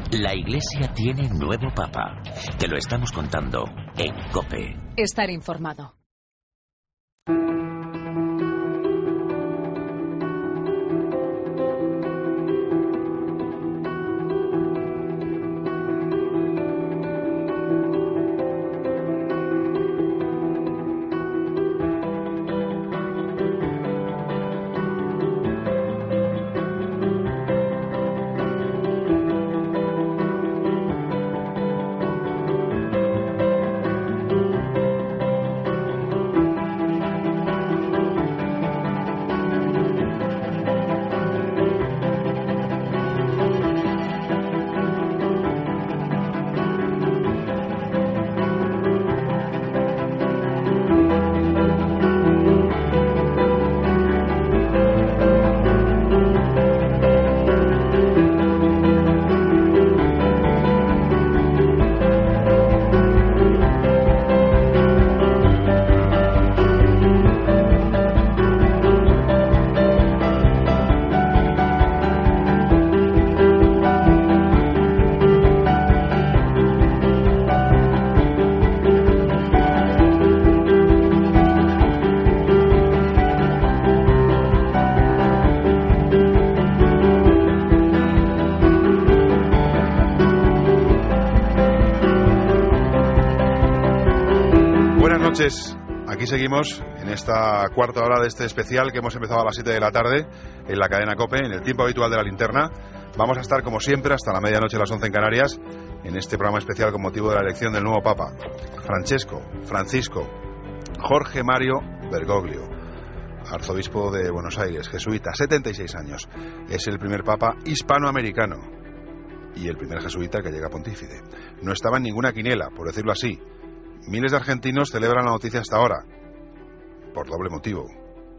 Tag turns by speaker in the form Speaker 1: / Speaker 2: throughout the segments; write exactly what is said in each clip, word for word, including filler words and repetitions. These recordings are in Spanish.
Speaker 1: La Iglesia tiene nuevo Papa. Te lo estamos contando en COPE.
Speaker 2: Estar informado.
Speaker 3: Aquí seguimos en esta cuarta hora de este especial que hemos empezado a las siete de la tarde en la cadena COPE, en el tiempo habitual de la linterna. Vamos a estar como siempre hasta la medianoche, las once en Canarias, en este programa especial con motivo de la elección del nuevo Papa, Francesco, Francisco, Jorge Mario Bergoglio, arzobispo de Buenos Aires, jesuita, setenta y seis años. Es el primer Papa hispanoamericano y el primer jesuita que llega a pontífice. No estaba en ninguna quiniela, por decirlo así. Miles de argentinos celebran la noticia hasta ahora, por doble motivo.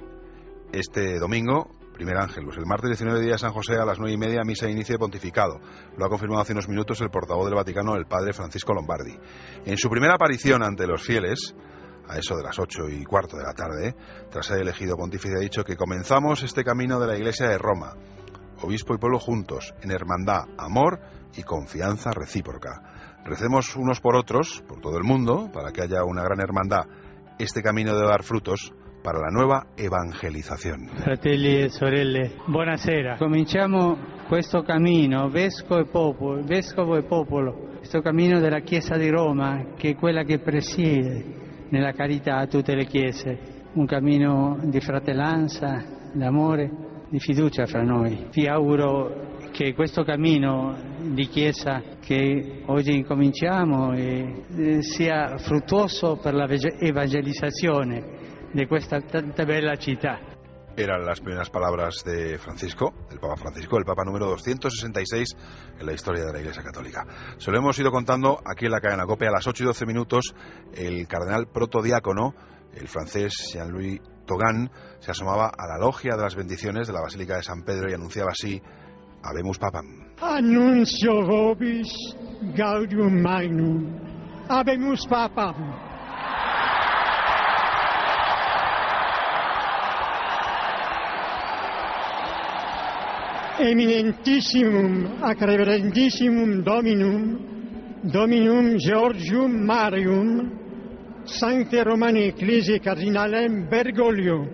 Speaker 3: Este domingo, primer Ángelus, el martes diecinueve día de San José a las nueve y media, misa de inicio de pontificado. Lo ha confirmado hace unos minutos el portavoz del Vaticano, el padre Francisco Lombardi. En su primera aparición ante los fieles, a eso de las ocho y cuarto de la tarde, tras ser elegido pontífice, ha dicho que comenzamos este camino de la Iglesia de Roma, obispo y pueblo juntos, en hermandad, amor y confianza recíproca. Recemos unos por otros, por todo il mundo, para che haya una gran hermandad, este camino deve dar frutos para la nuova evangelizzazione.
Speaker 4: Fratelli e sorelle, buonasera. Cominciamo questo cammino, vescovo e popolo, vescovo e popolo, questo cammino della Chiesa di Roma, che è quella che presiede nella carità a tutte le chiese, un cammino di fratellanza, d'amore, di fiducia fra noi. Vi auguro che questo cammino di Chiesa che oggi incominciamo eh, sia fruttuoso per la evangelizzazione di questa tanta bella città.
Speaker 3: Eran las primeras palabras de Francisco, del Papa Francisco, el Papa número doscientos sesenta y seis en la historia de la Iglesia Católica. Se lo hemos ido contando aquí en la cadena COPE a las ocho y doce minutos. El cardenal protodiácono, el francés Jean-Louis Taugan, se asomaba a la logia de las bendiciones de la Basílica de San Pedro y anunciaba así: Habemus Papam.
Speaker 5: Annuncio vobis gaudium magnum. Habemus Papam. Eminentissimum ac reverendissimum Dominum, Dominum Georgium Marium, Sancte Romani Ecclesiae Cardinalem Bergoglio,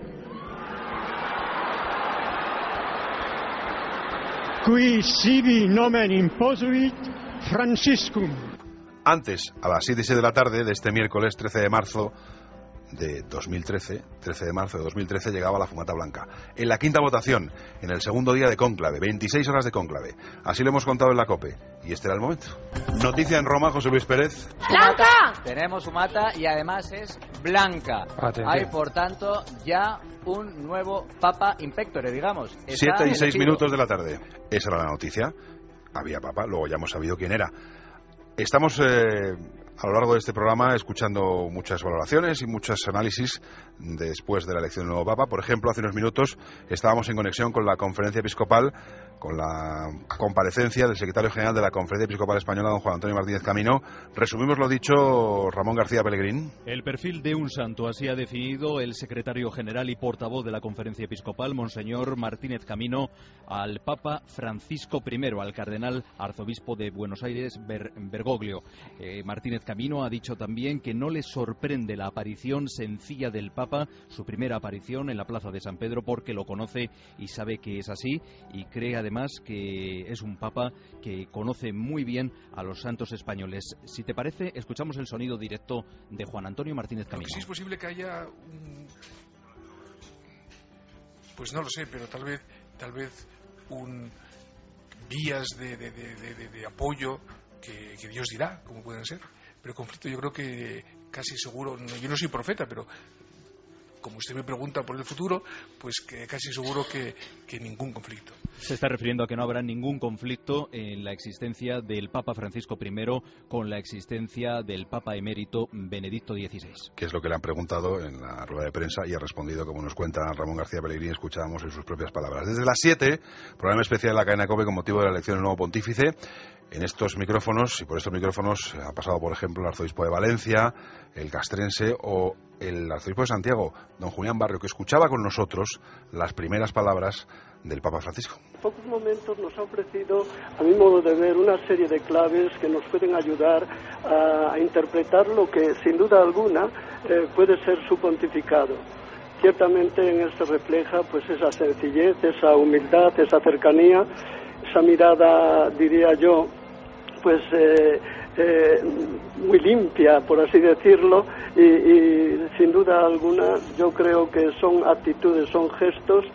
Speaker 5: qui sibi nomen imposuit Franciscum.
Speaker 3: Antes, a las siete y seis de la tarde de este miércoles trece de marzo de dos mil trece, trece de marzo de dos mil trece, llegaba la fumata blanca. En la quinta votación, en el segundo día de cónclave, veintiséis horas de cónclave. Así lo hemos contado en la COPE. Y este era el momento. Noticia en Roma, José Luis Pérez.
Speaker 6: ¡Blanca! Tenemos fumata y además es blanca.
Speaker 3: Atención.
Speaker 6: Hay, por tanto, ya un nuevo Papa Impectore, digamos. Está
Speaker 3: Siete y seis
Speaker 6: elegido.
Speaker 3: minutos de la tarde. Esa era la noticia. Había Papa, luego ya hemos sabido quién era. Estamos eh, a lo largo de este programa escuchando muchas valoraciones y muchos análisis después de la elección del nuevo Papa. Por ejemplo, hace unos minutos estábamos en conexión con la Conferencia Episcopal, con la comparecencia del secretario general de la Conferencia Episcopal Española, don Juan Antonio Martínez Camino. Resumimos lo dicho, Ramón García Pellegrín.
Speaker 2: El perfil de un santo, así ha definido el secretario general y portavoz de la Conferencia Episcopal, Monseñor Martínez Camino, al Papa Francisco primero, al cardenal arzobispo de Buenos Aires, Ber Bergoglio. Eh, Martínez Camino ha dicho también que no le sorprende la aparición sencilla del Papa, su primera aparición en la Plaza de San Pedro, porque lo conoce y sabe que es así, y cree además que es un Papa que conoce muy bien a los santos españoles. Si te parece, escuchamos el sonido directo de Juan Antonio Martínez Camino.
Speaker 7: Sí es posible que haya un... pues no lo sé, pero tal vez tal vez un vías de, de, de, de, de apoyo que, que Dios dirá cómo pueden ser, pero conflicto yo creo que casi seguro, yo no soy profeta, pero como usted me pregunta por el futuro, pues que casi seguro que, que ningún conflicto.
Speaker 2: Se está refiriendo a que no habrá ningún conflicto en la existencia del Papa Francisco primero con la existencia del Papa emérito Benedicto dieciséis.
Speaker 3: Que es lo que le han preguntado en la rueda de prensa y ha respondido, como nos cuenta Ramón García Pellegrín, escuchábamos en sus propias palabras. Desde las siete, programa especial de la cadena COPE con motivo de la elección del nuevo pontífice. En estos micrófonos, y por estos micrófonos ha pasado, por ejemplo, el arzobispo de Valencia, el castrense o el arzobispo de Santiago, don Julián Barrio, que escuchaba con nosotros las primeras palabras del Papa Francisco.
Speaker 8: En pocos momentos nos ha ofrecido, a mi modo de ver, una serie de claves que nos pueden ayudar a, a interpretar lo que, sin duda alguna, eh, puede ser su pontificado. Ciertamente en él se refleja pues esa sencillez, esa humildad, esa cercanía, esa mirada, diría yo, pues eh, eh, muy limpia, por así decirlo, y, y sin duda alguna yo creo que son actitudes, son gestos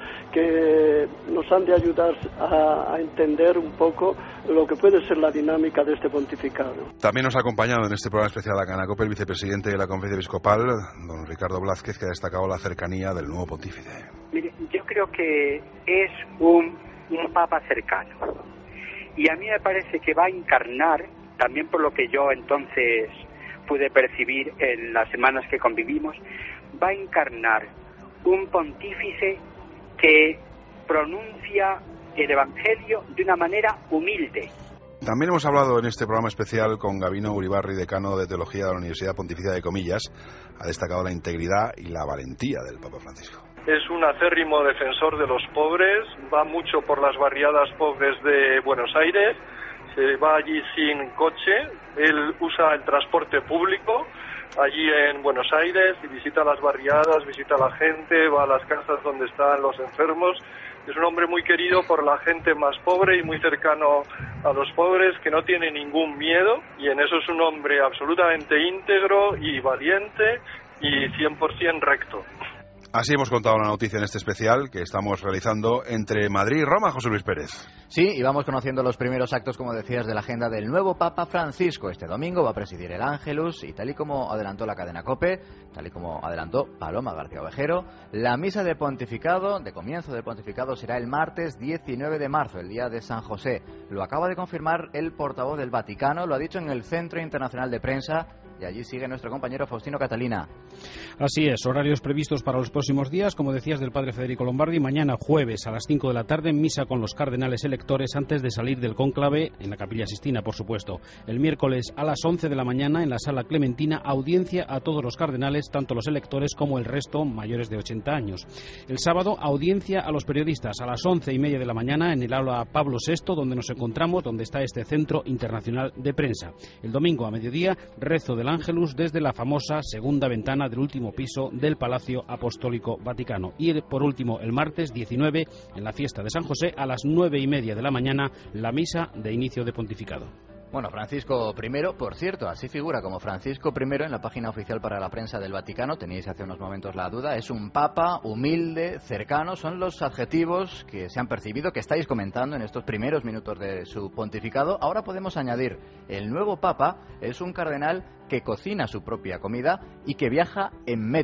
Speaker 8: que nos han de ayudar a, a entender un poco lo que puede ser la dinámica de este pontificado.
Speaker 3: También nos ha acompañado en este programa especial de la cadena COPE el vicepresidente de la Conferencia Episcopal, don Ricardo Blázquez, que ha destacado la cercanía del nuevo pontífice.
Speaker 9: Mire, yo creo que es un, un papa cercano, y a mí me parece que va a encarnar, también por lo que yo entonces pude percibir en las semanas que convivimos, va a encarnar un pontífice que pronuncia el Evangelio de una manera humilde.
Speaker 3: También hemos hablado en este programa especial con Gabino Uribarri, decano de Teología de la Universidad Pontificia de Comillas. Ha destacado la integridad y la valentía del Papa Francisco.
Speaker 10: Es un acérrimo defensor de los pobres, va mucho por las barriadas pobres de Buenos Aires, se va allí sin coche, él usa el transporte público allí en Buenos Aires y visita las barriadas, visita a la gente, va a las casas donde están los enfermos. Es un hombre muy querido por la gente más pobre y muy cercano a los pobres, que no tiene ningún miedo, y en eso es un hombre absolutamente íntegro y valiente y cien por ciento recto.
Speaker 3: Así hemos contado la noticia en este especial que estamos realizando entre Madrid y Roma, José Luis Pérez.
Speaker 6: Sí, y vamos conociendo los primeros actos, como decías, de la agenda del nuevo Papa Francisco. Este domingo va a presidir el Ángelus y, tal y como adelantó la cadena COPE, tal y como adelantó Paloma García Ovejero, la misa de pontificado, de comienzo del pontificado, será el martes diecinueve de marzo, el día de San José. Lo acaba de confirmar el portavoz del Vaticano, lo ha dicho en el Centro Internacional de Prensa, y allí sigue nuestro compañero Faustino Catalina.
Speaker 11: Así es, horarios previstos para los próximos días, como decías, del padre Federico Lombardi. Mañana jueves a las cinco de la tarde, misa con los cardenales electores antes de salir del cónclave, en la Capilla Sixtina, por supuesto. El miércoles a las once de la mañana, en la Sala Clementina, audiencia a todos los cardenales, tanto los electores como el resto mayores de ochenta años. El sábado, audiencia a los periodistas a las once y media de la mañana en el aula Pablo sexto, donde nos encontramos, donde está este Centro Internacional de Prensa. El domingo a mediodía, rezo del Ángelus desde la famosa segunda ventana del último piso del Palacio Apostólico Vaticano. Y por último, el martes diecinueve, en la fiesta de San José, a las nueve y media de la mañana, la misa de inicio de pontificado.
Speaker 6: Bueno, Francisco primero, por cierto, así figura como Francisco primero en la página oficial para la prensa del Vaticano. Teníais hace unos momentos la duda. Es un papa humilde, cercano. Son los adjetivos que se han percibido, que estáis comentando en estos primeros minutos de su pontificado. Ahora podemos añadir, el nuevo papa es un cardenal que cocina su propia comida y que viaja en metro.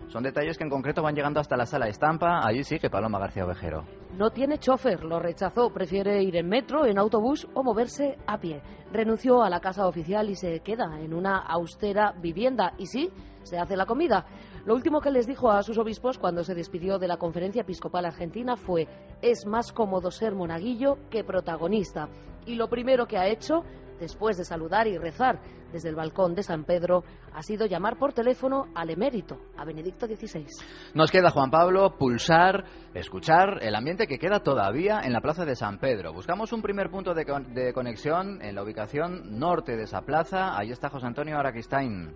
Speaker 6: Son detalles que en concreto van llegando hasta la sala estampa. Allí sí que Paloma García Ovejero.
Speaker 12: No tiene chofer, lo rechazó, prefiere ir en metro, en autobús o moverse a pie. Renunció a la casa oficial y se queda en una austera vivienda. Y sí, se hace la comida. Lo último que les dijo a sus obispos cuando se despidió de la Conferencia Episcopal Argentina fue: es más cómodo ser monaguillo que protagonista. Y lo primero que ha hecho, después de saludar y rezar desde el balcón de San Pedro, ha sido llamar por teléfono al emérito, a Benedicto dieciséis.
Speaker 6: Nos queda, Juan Pablo, pulsar, escuchar el ambiente que queda todavía en la plaza de San Pedro. Buscamos un primer punto de, con de conexión en la ubicación norte de esa plaza. Ahí está José Antonio Araquistain.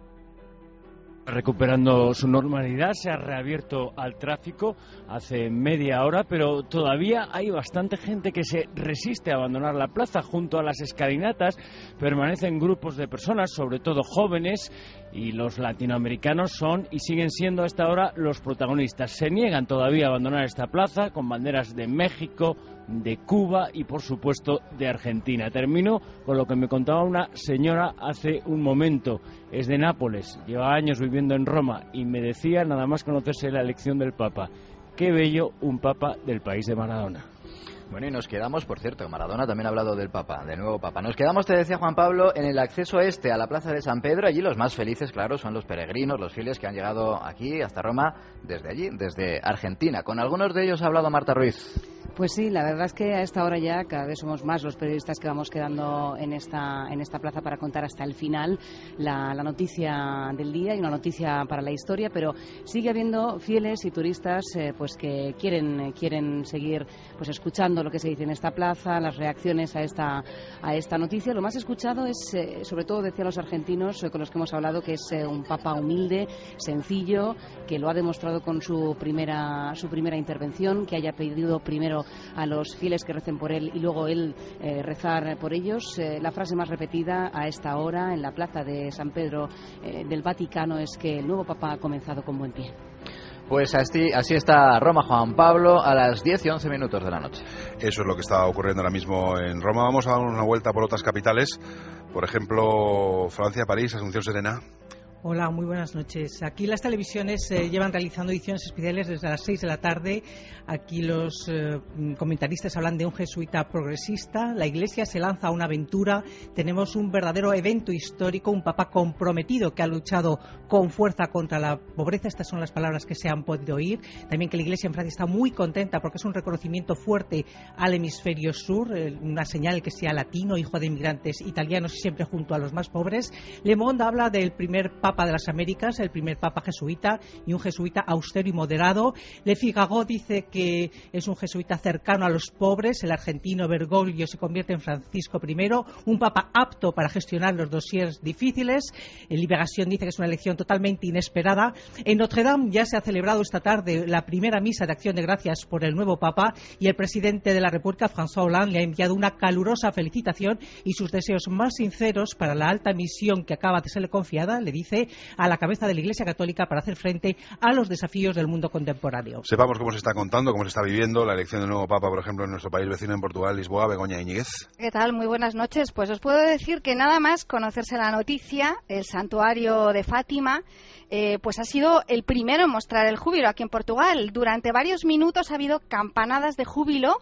Speaker 13: Recuperando su normalidad, se ha reabierto al tráfico hace media hora, pero todavía hay bastante gente que se resiste a abandonar la plaza. Junto a las escalinatas permanecen grupos de personas, sobre todo jóvenes, y los latinoamericanos son y siguen siendo a esta hora los protagonistas. Se niegan todavía a abandonar esta plaza con banderas de México, de Cuba y por supuesto de Argentina. Termino con lo que me contaba una señora hace un momento. Es de Nápoles, lleva años viviendo en Roma y me decía, nada más conocerse la elección del Papa: qué bello un Papa del país de Maradona.
Speaker 6: Bueno, y nos quedamos, por cierto, Maradona también ha hablado del Papa, del nuevo Papa. Nos quedamos, te decía Juan Pablo, en el acceso este a la plaza de San Pedro. Allí los más felices, claro, son los peregrinos, los fieles que han llegado aquí hasta Roma desde allí, desde Argentina. Con algunos de ellos ha hablado Marta Ruiz.
Speaker 14: Pues sí, la verdad es que a esta hora ya cada vez somos más los periodistas que vamos quedando en esta en esta plaza para contar hasta el final la, la noticia del día y una noticia para la historia, pero sigue habiendo fieles y turistas eh, pues que quieren quieren seguir pues escuchando lo que se dice en esta plaza, las reacciones a esta a esta noticia. Lo más escuchado es, eh, sobre todo decían los argentinos eh, con los que hemos hablado, que es eh, un papa humilde, sencillo, que lo ha demostrado con su primera su primera intervención, que haya pedido primero a los fieles que recen por él y luego él eh, rezar por ellos. Eh, la frase más repetida a esta hora en la plaza de San Pedro eh, del Vaticano es que el nuevo Papa ha comenzado con buen pie.
Speaker 6: Pues así, así está Roma, Juan Pablo, a las diez y once minutos de la noche.
Speaker 3: Eso es lo que está ocurriendo ahora mismo en Roma. Vamos a dar una vuelta por otras capitales. Por ejemplo, Francia, París, Asunción Serena.
Speaker 15: Hola, muy buenas noches. Aquí las televisiones eh, llevan realizando ediciones especiales desde las seis de la tarde. Aquí los eh, comentaristas hablan de un jesuita progresista. La Iglesia se lanza a una aventura. Tenemos un verdadero evento histórico, un papa comprometido que ha luchado con fuerza contra la pobreza. Estas son las palabras que se han podido oír. También que la Iglesia en Francia está muy contenta porque es un reconocimiento fuerte al hemisferio sur, eh, una señal que sea latino, hijo de inmigrantes italianos y siempre junto a los más pobres. Le Monde habla del primer papa Papa de las Américas, el primer Papa jesuita y un jesuita austero y moderado. Le Figaro dice que es un jesuita cercano a los pobres. El argentino Bergoglio se convierte en Francisco primero, un Papa apto para gestionar los dossiers difíciles. El Liberación dice que es una elección totalmente inesperada. En Notre Dame ya se ha celebrado esta tarde la primera misa de acción de gracias por el nuevo Papa y el presidente de la República, François Hollande, le ha enviado una calurosa felicitación y sus deseos más sinceros para la alta misión que acaba de serle confiada, le dice, a la cabeza de la Iglesia Católica para hacer frente a los desafíos del mundo contemporáneo.
Speaker 3: Sepamos cómo se está contando, cómo se está viviendo la elección del nuevo Papa, por ejemplo, en nuestro país vecino, en Portugal, Lisboa. Begoña Íñiguez.
Speaker 16: ¿Qué tal? Muy buenas noches. Pues os puedo decir que nada más conocerse la noticia, el santuario de Fátima Eh, pues ha sido el primero en mostrar el júbilo aquí en Portugal. Durante varios minutos ha habido campanadas de júbilo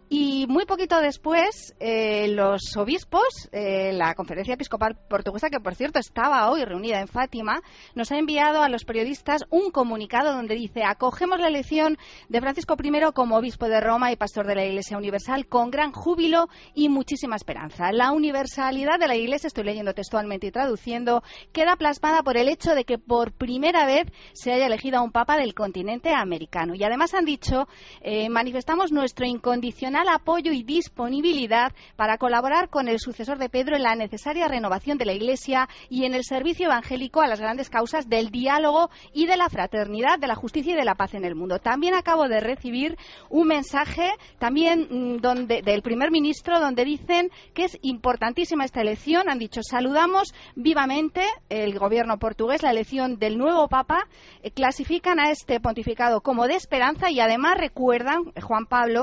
Speaker 16: y muy poquito después eh, los obispos, eh, la Conferencia Episcopal Portuguesa, que por cierto estaba hoy reunida en Fátima, nos ha enviado a los periodistas un comunicado donde dice: acogemos la elección de Francisco primero como obispo de Roma y pastor de la Iglesia Universal con gran júbilo y muchísima esperanza. La universalidad de la Iglesia, estoy leyendo textualmente y traduciendo, queda plasmada por el hecho de que por primera vez se haya elegido a un papa del continente americano. Y además han dicho, eh, manifestamos nuestro incondicional apoyo y disponibilidad para colaborar con el sucesor de Pedro en la necesaria renovación de la Iglesia y en el servicio evangélico a las grandes causas del diálogo y de la fraternidad, de la justicia y de la paz en el mundo. También acabo de recibir un mensaje también donde, del primer ministro donde dicen que es importantísima esta elección. Han dicho: saludamos vivamente el gobierno portugués la elección del nuevo Papa, eh, clasifican a este pontificado como de esperanza y además recuerdan, eh, Juan Pablo,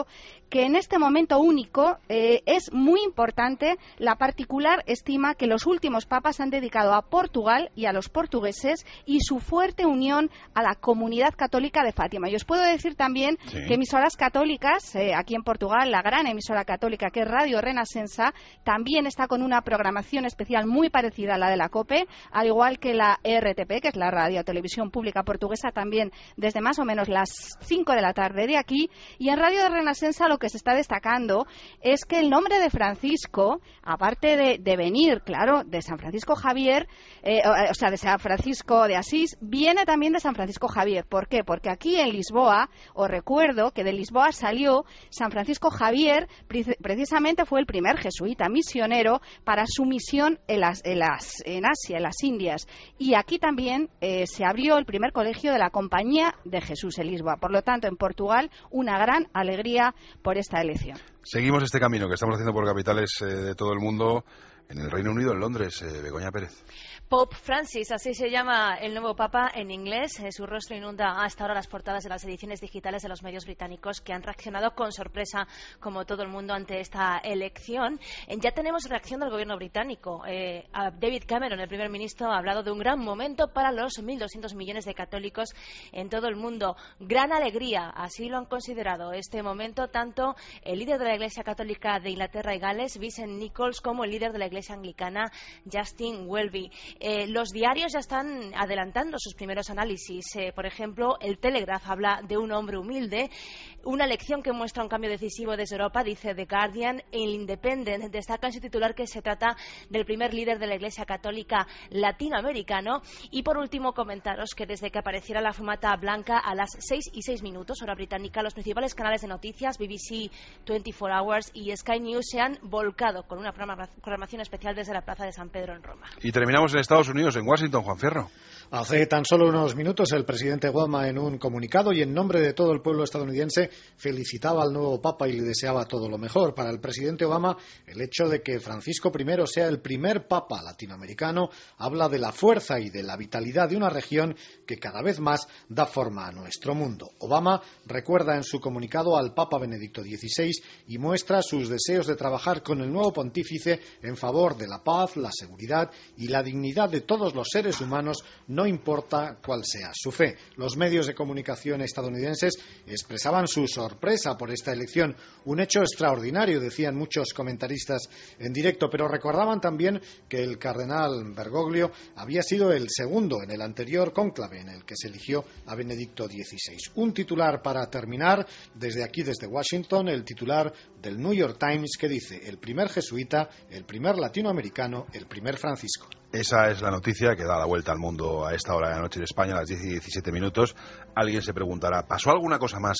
Speaker 16: que en este momento único eh, es muy importante la particular estima que los últimos papas han dedicado a Portugal y a los portugueses y su fuerte unión a la comunidad católica de Fátima. Y os puedo decir también sí. que emisoras católicas, eh, aquí en Portugal, la gran emisora católica que es Radio Renascença, también está con una programación especial muy parecida a la de la COPE, al igual que la R T P, que es la Radio Televisión Pública Portuguesa, también desde más o menos las cinco de la tarde de aquí. Y en Radio Renascença lo que se está destacando es que el nombre de Francisco, aparte de, de venir, claro, de San Francisco Javier, eh, o, o sea, de San Francisco de Asís, viene también de San Francisco Javier. ¿Por qué? Porque aquí en Lisboa, os recuerdo que de Lisboa salió San Francisco Javier, precisamente fue el primer jesuita misionero para su misión en, las, en, las, en Asia, en las Indias. Y aquí también eh, se abrió el primer colegio de la Compañía de Jesús en Lisboa. Por lo tanto, en Portugal, una gran alegría por esta elección.
Speaker 3: Seguimos este camino que estamos haciendo por capitales eh, de todo el mundo, en el Reino Unido, en Londres. eh, Begoña Pérez.
Speaker 17: Pope Francis, así se llama el nuevo Papa en inglés. Su rostro inunda hasta ahora las portadas de las ediciones digitales de los medios británicos, que han reaccionado con sorpresa, como todo el mundo, ante esta elección. Ya tenemos reacción del gobierno británico. Eh, David Cameron, el primer ministro, ha hablado de un gran momento para los mil doscientos millones de católicos en todo el mundo. Gran alegría, así lo han considerado este momento tanto el líder de la Iglesia Católica de Inglaterra y Gales, Vincent Nichols, como el líder de la Iglesia Anglicana, Justin Welby. Eh, los diarios ya están adelantando sus primeros análisis. Eh, por ejemplo, el Telegraph habla de un hombre humilde, una elección que muestra un cambio decisivo desde Europa, dice The Guardian. El Independent destaca en su titular que se trata del primer líder de la Iglesia Católica latinoamericano. Y por último, comentaros que desde que apareciera la fumata blanca a las seis y seis minutos, hora británica, los principales canales de noticias, B B C, veinticuatro Hours y Sky News, se han volcado con una programación especial desde la Plaza de San Pedro en Roma.
Speaker 3: Y terminamos en Estados Unidos, en Washington, Juan Fierro.
Speaker 18: Hace tan solo unos minutos el presidente Obama, en un comunicado y en nombre de todo el pueblo estadounidense, felicitaba al nuevo Papa y le deseaba todo lo mejor. Para el presidente Obama, el hecho de que Francisco primero sea el primer Papa latinoamericano habla de la fuerza y de la vitalidad de una región que cada vez más da forma a nuestro mundo. Obama recuerda en su comunicado al Papa Benedicto dieciséis y muestra sus deseos de trabajar con el nuevo pontífice en favor de la paz, la seguridad y la dignidad de todos los seres humanos, no importa cuál sea su fe. Los medios de comunicación estadounidenses expresaban su sorpresa por esta elección, un hecho extraordinario, decían muchos comentaristas en directo, pero recordaban también que el cardenal Bergoglio había sido el segundo en el anterior cónclave en el que se eligió a Benedicto dieciséis. Un titular para terminar, desde aquí, desde Washington, el titular del New York Times, que dice: el primer jesuita, el primer latinoamericano, el primer Francisco.
Speaker 3: Esa es la noticia que da la vuelta al mundo a esta hora de la noche en España, a las diez y diecisiete minutos. Alguien se preguntará, ¿pasó alguna cosa más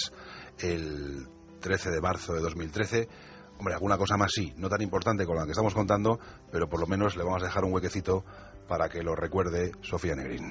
Speaker 3: el trece de marzo de dos mil trece? Hombre, alguna cosa más sí, no tan importante con la que estamos contando, pero por lo menos le vamos a dejar un huequecito para que lo recuerde Sofía Negrín.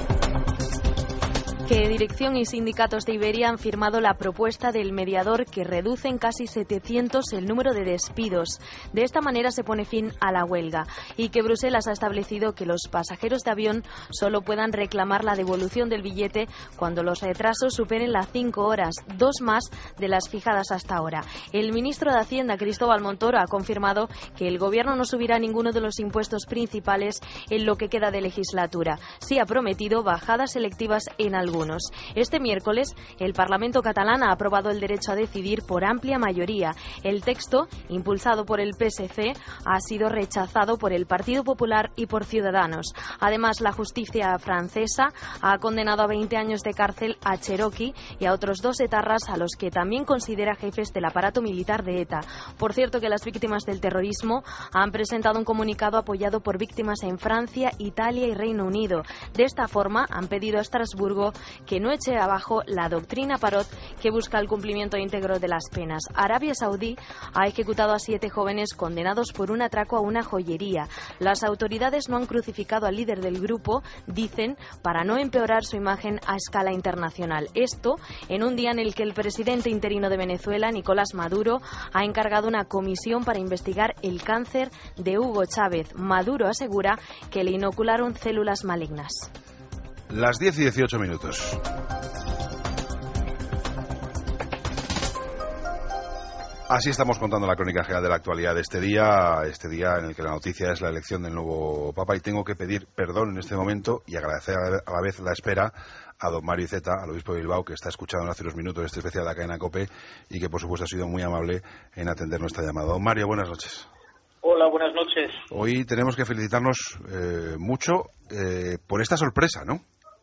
Speaker 19: Que dirección y sindicatos de Iberia han firmado la propuesta del mediador que reduce en casi setecientos el número de despidos. De esta manera se pone fin a la huelga, y que Bruselas ha establecido que los pasajeros de avión solo puedan reclamar la devolución del billete cuando los retrasos superen las cinco horas, dos más de las fijadas hasta ahora. El ministro de Hacienda, Cristóbal Montoro, ha confirmado que el gobierno no subirá ninguno de los impuestos principales en lo que queda de legislatura. Sí ha prometido bajadas selectivas en algunos. Este miércoles, el Parlamento catalán ha aprobado el derecho a decidir por amplia mayoría. El texto, impulsado por el P S C, ha sido rechazado por el Partido Popular y por Ciudadanos. Además, la justicia francesa ha condenado a veinte años de cárcel a Cherokee y a otros dos etarras, a los que también considera jefes del aparato militar de ETA. Por cierto, que las víctimas del terrorismo han presentado un comunicado apoyado por víctimas en Francia, Italia y Reino Unido. De esta forma, han pedido a Estrasburgo que no eche abajo la doctrina Parot, que busca el cumplimiento íntegro de las penas. Arabia Saudí ha ejecutado a siete jóvenes condenados por un atraco a una joyería. Las autoridades no han crucificado al líder del grupo, dicen, para no empeorar su imagen a escala internacional. Esto en un día en el que el presidente interino de Venezuela, Nicolás Maduro, ha encargado una comisión para investigar el cáncer de Hugo Chávez. Maduro asegura que le inocularon células malignas.
Speaker 3: Las diez y dieciocho minutos. Así estamos contando la crónica general de la actualidad de este día, este día en el que la noticia es la elección del nuevo Papa, y tengo que pedir perdón en este momento y agradecer a la vez la espera a don Mario Iceta, al obispo de Bilbao, que está escuchando hace unos minutos este especial de la cadena COPE y que por supuesto ha sido muy amable en atender nuestra llamada. Don Mario, buenas noches.
Speaker 20: Hola, buenas noches.
Speaker 3: Hoy tenemos que felicitarnos eh, mucho eh, por esta sorpresa, ¿no?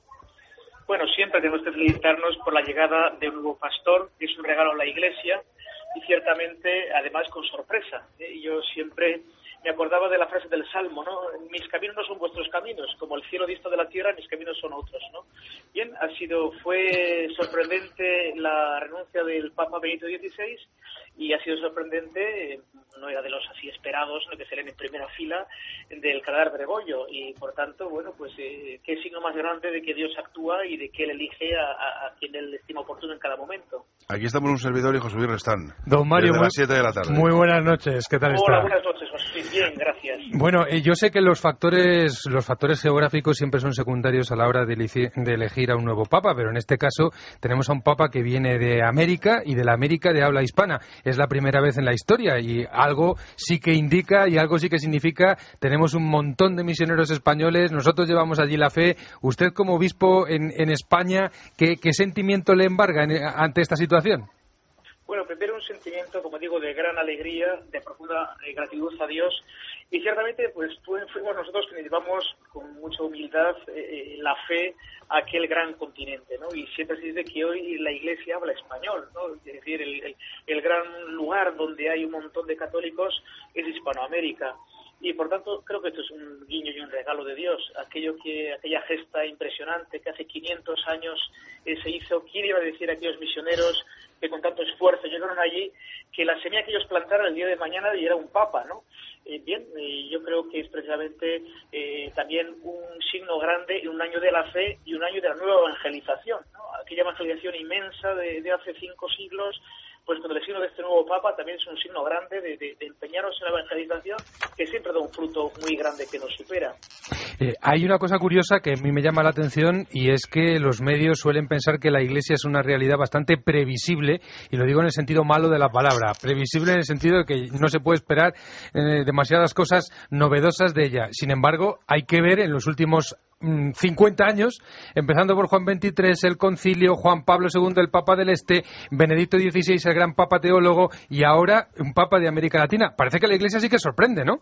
Speaker 20: Bueno, siempre tenemos que felicitarnos por la llegada de un nuevo pastor, que es un regalo a la Iglesia, y ciertamente, además, con sorpresa. ¿eh? Yo siempre me acordaba de la frase del Salmo, ¿no? Mis caminos no son vuestros caminos, como el cielo disto de la tierra, mis caminos son otros, ¿no? Bien, ha sido, fue sorprendente la renuncia del Papa Benedicto dieciséis, y ha sido sorprendente, no era de los así esperados, ¿no?, que se leen en primera fila, del cardenal Bergoglio, y por tanto, bueno, pues eh, qué signo más grande de que Dios actúa y de que Él elige a, a, a quien Él estima oportuno en cada momento.
Speaker 3: Aquí estamos un servidor y José Luis Restán.
Speaker 21: Don Mario,
Speaker 3: desde las siete de la tarde.
Speaker 21: Muy buenas noches, ¿qué tal está?
Speaker 20: Hola, buenas noches, José Luis, bien, gracias.
Speaker 21: Bueno, eh, yo sé que los factores los factores geográficos siempre son secundarios a la hora de elegir, de elegir a un nuevo papa, pero en este caso tenemos a un papa que viene de América y de la América de habla hispana. Es la primera vez en la historia y algo sí que indica y algo sí que significa, tenemos un montón de misioneros españoles, nosotros llevamos allí la fe. Usted como obispo en, en España, ¿qué, qué sentimiento le embarga en, ante esta situación?
Speaker 20: Bueno, primero un sentimiento, como digo, de gran alegría, de profunda eh, gratitud a Dios, y ciertamente pues fuimos nosotros quienes llevamos con mucha humildad eh, la fe a aquel gran continente, ¿no? Y siempre se dice que hoy la Iglesia habla español, ¿no? Es decir, el, el, el gran lugar donde hay un montón de católicos es Hispanoamérica. Y por tanto creo que esto es un guiño y un regalo de Dios, aquello que aquella gesta impresionante que hace quinientos años eh, se hizo. ¿Quién iba a decir a aquellos misioneros que con tanto esfuerzo llegaron allí que la semilla que ellos plantaron el día de mañana diera un papa, ¿no? Eh, bien, eh, yo creo que es precisamente eh, también un signo grande en un año de la fe y un año de la nueva evangelización, ¿no? Aquella evangelización inmensa de, de hace cinco siglos, pues con el signo de este nuevo Papa también es un signo grande de, de, de empeñarnos en la evangelización, que siempre da un fruto muy grande que nos supera.
Speaker 21: Eh, hay una cosa curiosa que a mí me llama la atención, y es que los medios suelen pensar que la Iglesia es una realidad bastante previsible, y lo digo en el sentido malo de la palabra, previsible en el sentido de que no se puede esperar eh, demasiadas cosas novedosas de ella. Sin embargo, hay que ver en los últimos cincuenta años, empezando por Juan veintitrés, el concilio, Juan Pablo segundo, el Papa del Este, Benedicto dieciséis, el gran Papa teólogo, y ahora un Papa de América Latina. Parece que la Iglesia sí que sorprende, ¿no?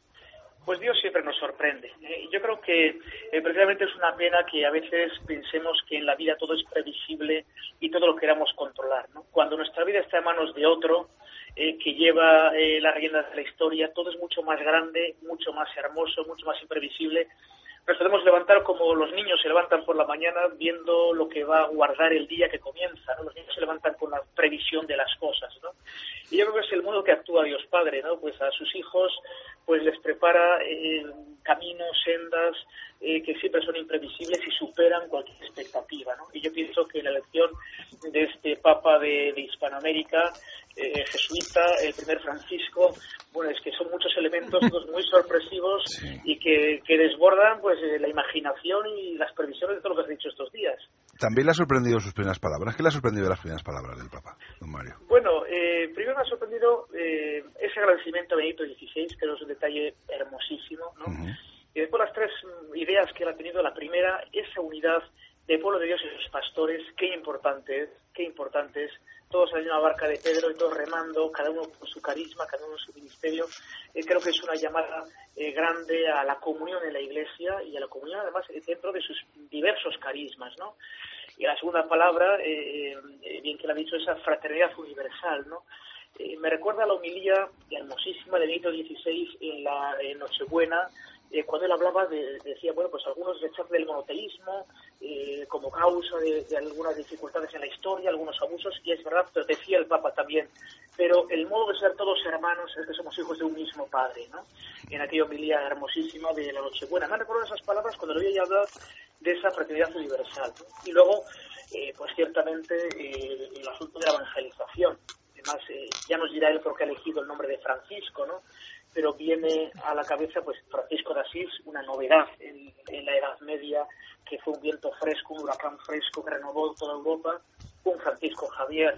Speaker 20: Pues Dios siempre nos sorprende. Eh, yo creo que eh, precisamente es una pena que a veces pensemos que en la vida todo es previsible y todo lo queramos controlar, ¿no? Cuando nuestra vida está en manos de otro, eh, que lleva eh, las riendas de la historia, todo es mucho más grande, mucho más hermoso, mucho más imprevisible. Nos podemos levantar como los niños se levantan por la mañana viendo lo que va a guardar el día que comienza, ¿no? Los niños se levantan con la previsión de las cosas, ¿no? Y yo creo que es el modo que actúa Dios Padre, ¿no? Pues a sus hijos pues les prepara eh, caminos, sendas eh, que siempre son imprevisibles y superan cualquier expectativa, ¿no? Y yo pienso que la elección de este Papa de, de Hispanoamérica, eh, jesuita, el primer Francisco, bueno, es que son muchos elementos todos muy sorpresivos, sí, y que, que desbordan pues eh, la imaginación y las previsiones de todo lo que has dicho estos días.
Speaker 3: ¿También le ha sorprendido sus primeras palabras? ¿Qué le ha sorprendido de las primeras palabras del Papa, don Mario?
Speaker 20: Bueno, eh, primero me ha sorprendido eh, ese agradecimiento a Benedicto dieciséis, que es un detalle hermosísimo, ¿no? Uh-huh. Y después las tres ideas que él ha tenido. La primera, esa unidad del pueblo de Dios y sus pastores, qué importante es, qué importante es. Todos en una barca de Pedro y todos remando, cada uno con su carisma, cada uno en su ministerio. Eh, creo que es una llamada eh, grande a la comunión en la Iglesia y a la comunión además dentro de sus diversos carismas, ¿no? Y la segunda palabra, eh, eh, bien que la ha dicho, esa fraternidad universal, ¿no? Eh, me recuerda a la homilía hermosísima de Benedicto dieciséis en la en Nochebuena, eh, cuando él hablaba de, decía, bueno, pues algunos rechazan el monoteísmo eh, como causa de, de algunas dificultades en la historia, algunos abusos, y es verdad, pero decía el Papa también, pero el modo de ser todos hermanos es que somos hijos de un mismo Padre, ¿no? En aquella homilía hermosísima de la Nochebuena. Me recuerdo esas palabras cuando le oía hablar de esa fraternidad universal, ¿no? Y luego, eh, pues ciertamente, eh, el asunto de la evangelización. Además, eh, ya nos dirá él por qué ha elegido el nombre de Francisco, ¿no? Pero viene a la cabeza, pues, Francisco de Asís, una novedad en, en la Edad Media, que fue un viento fresco, un huracán fresco que renovó toda Europa, un Francisco Javier,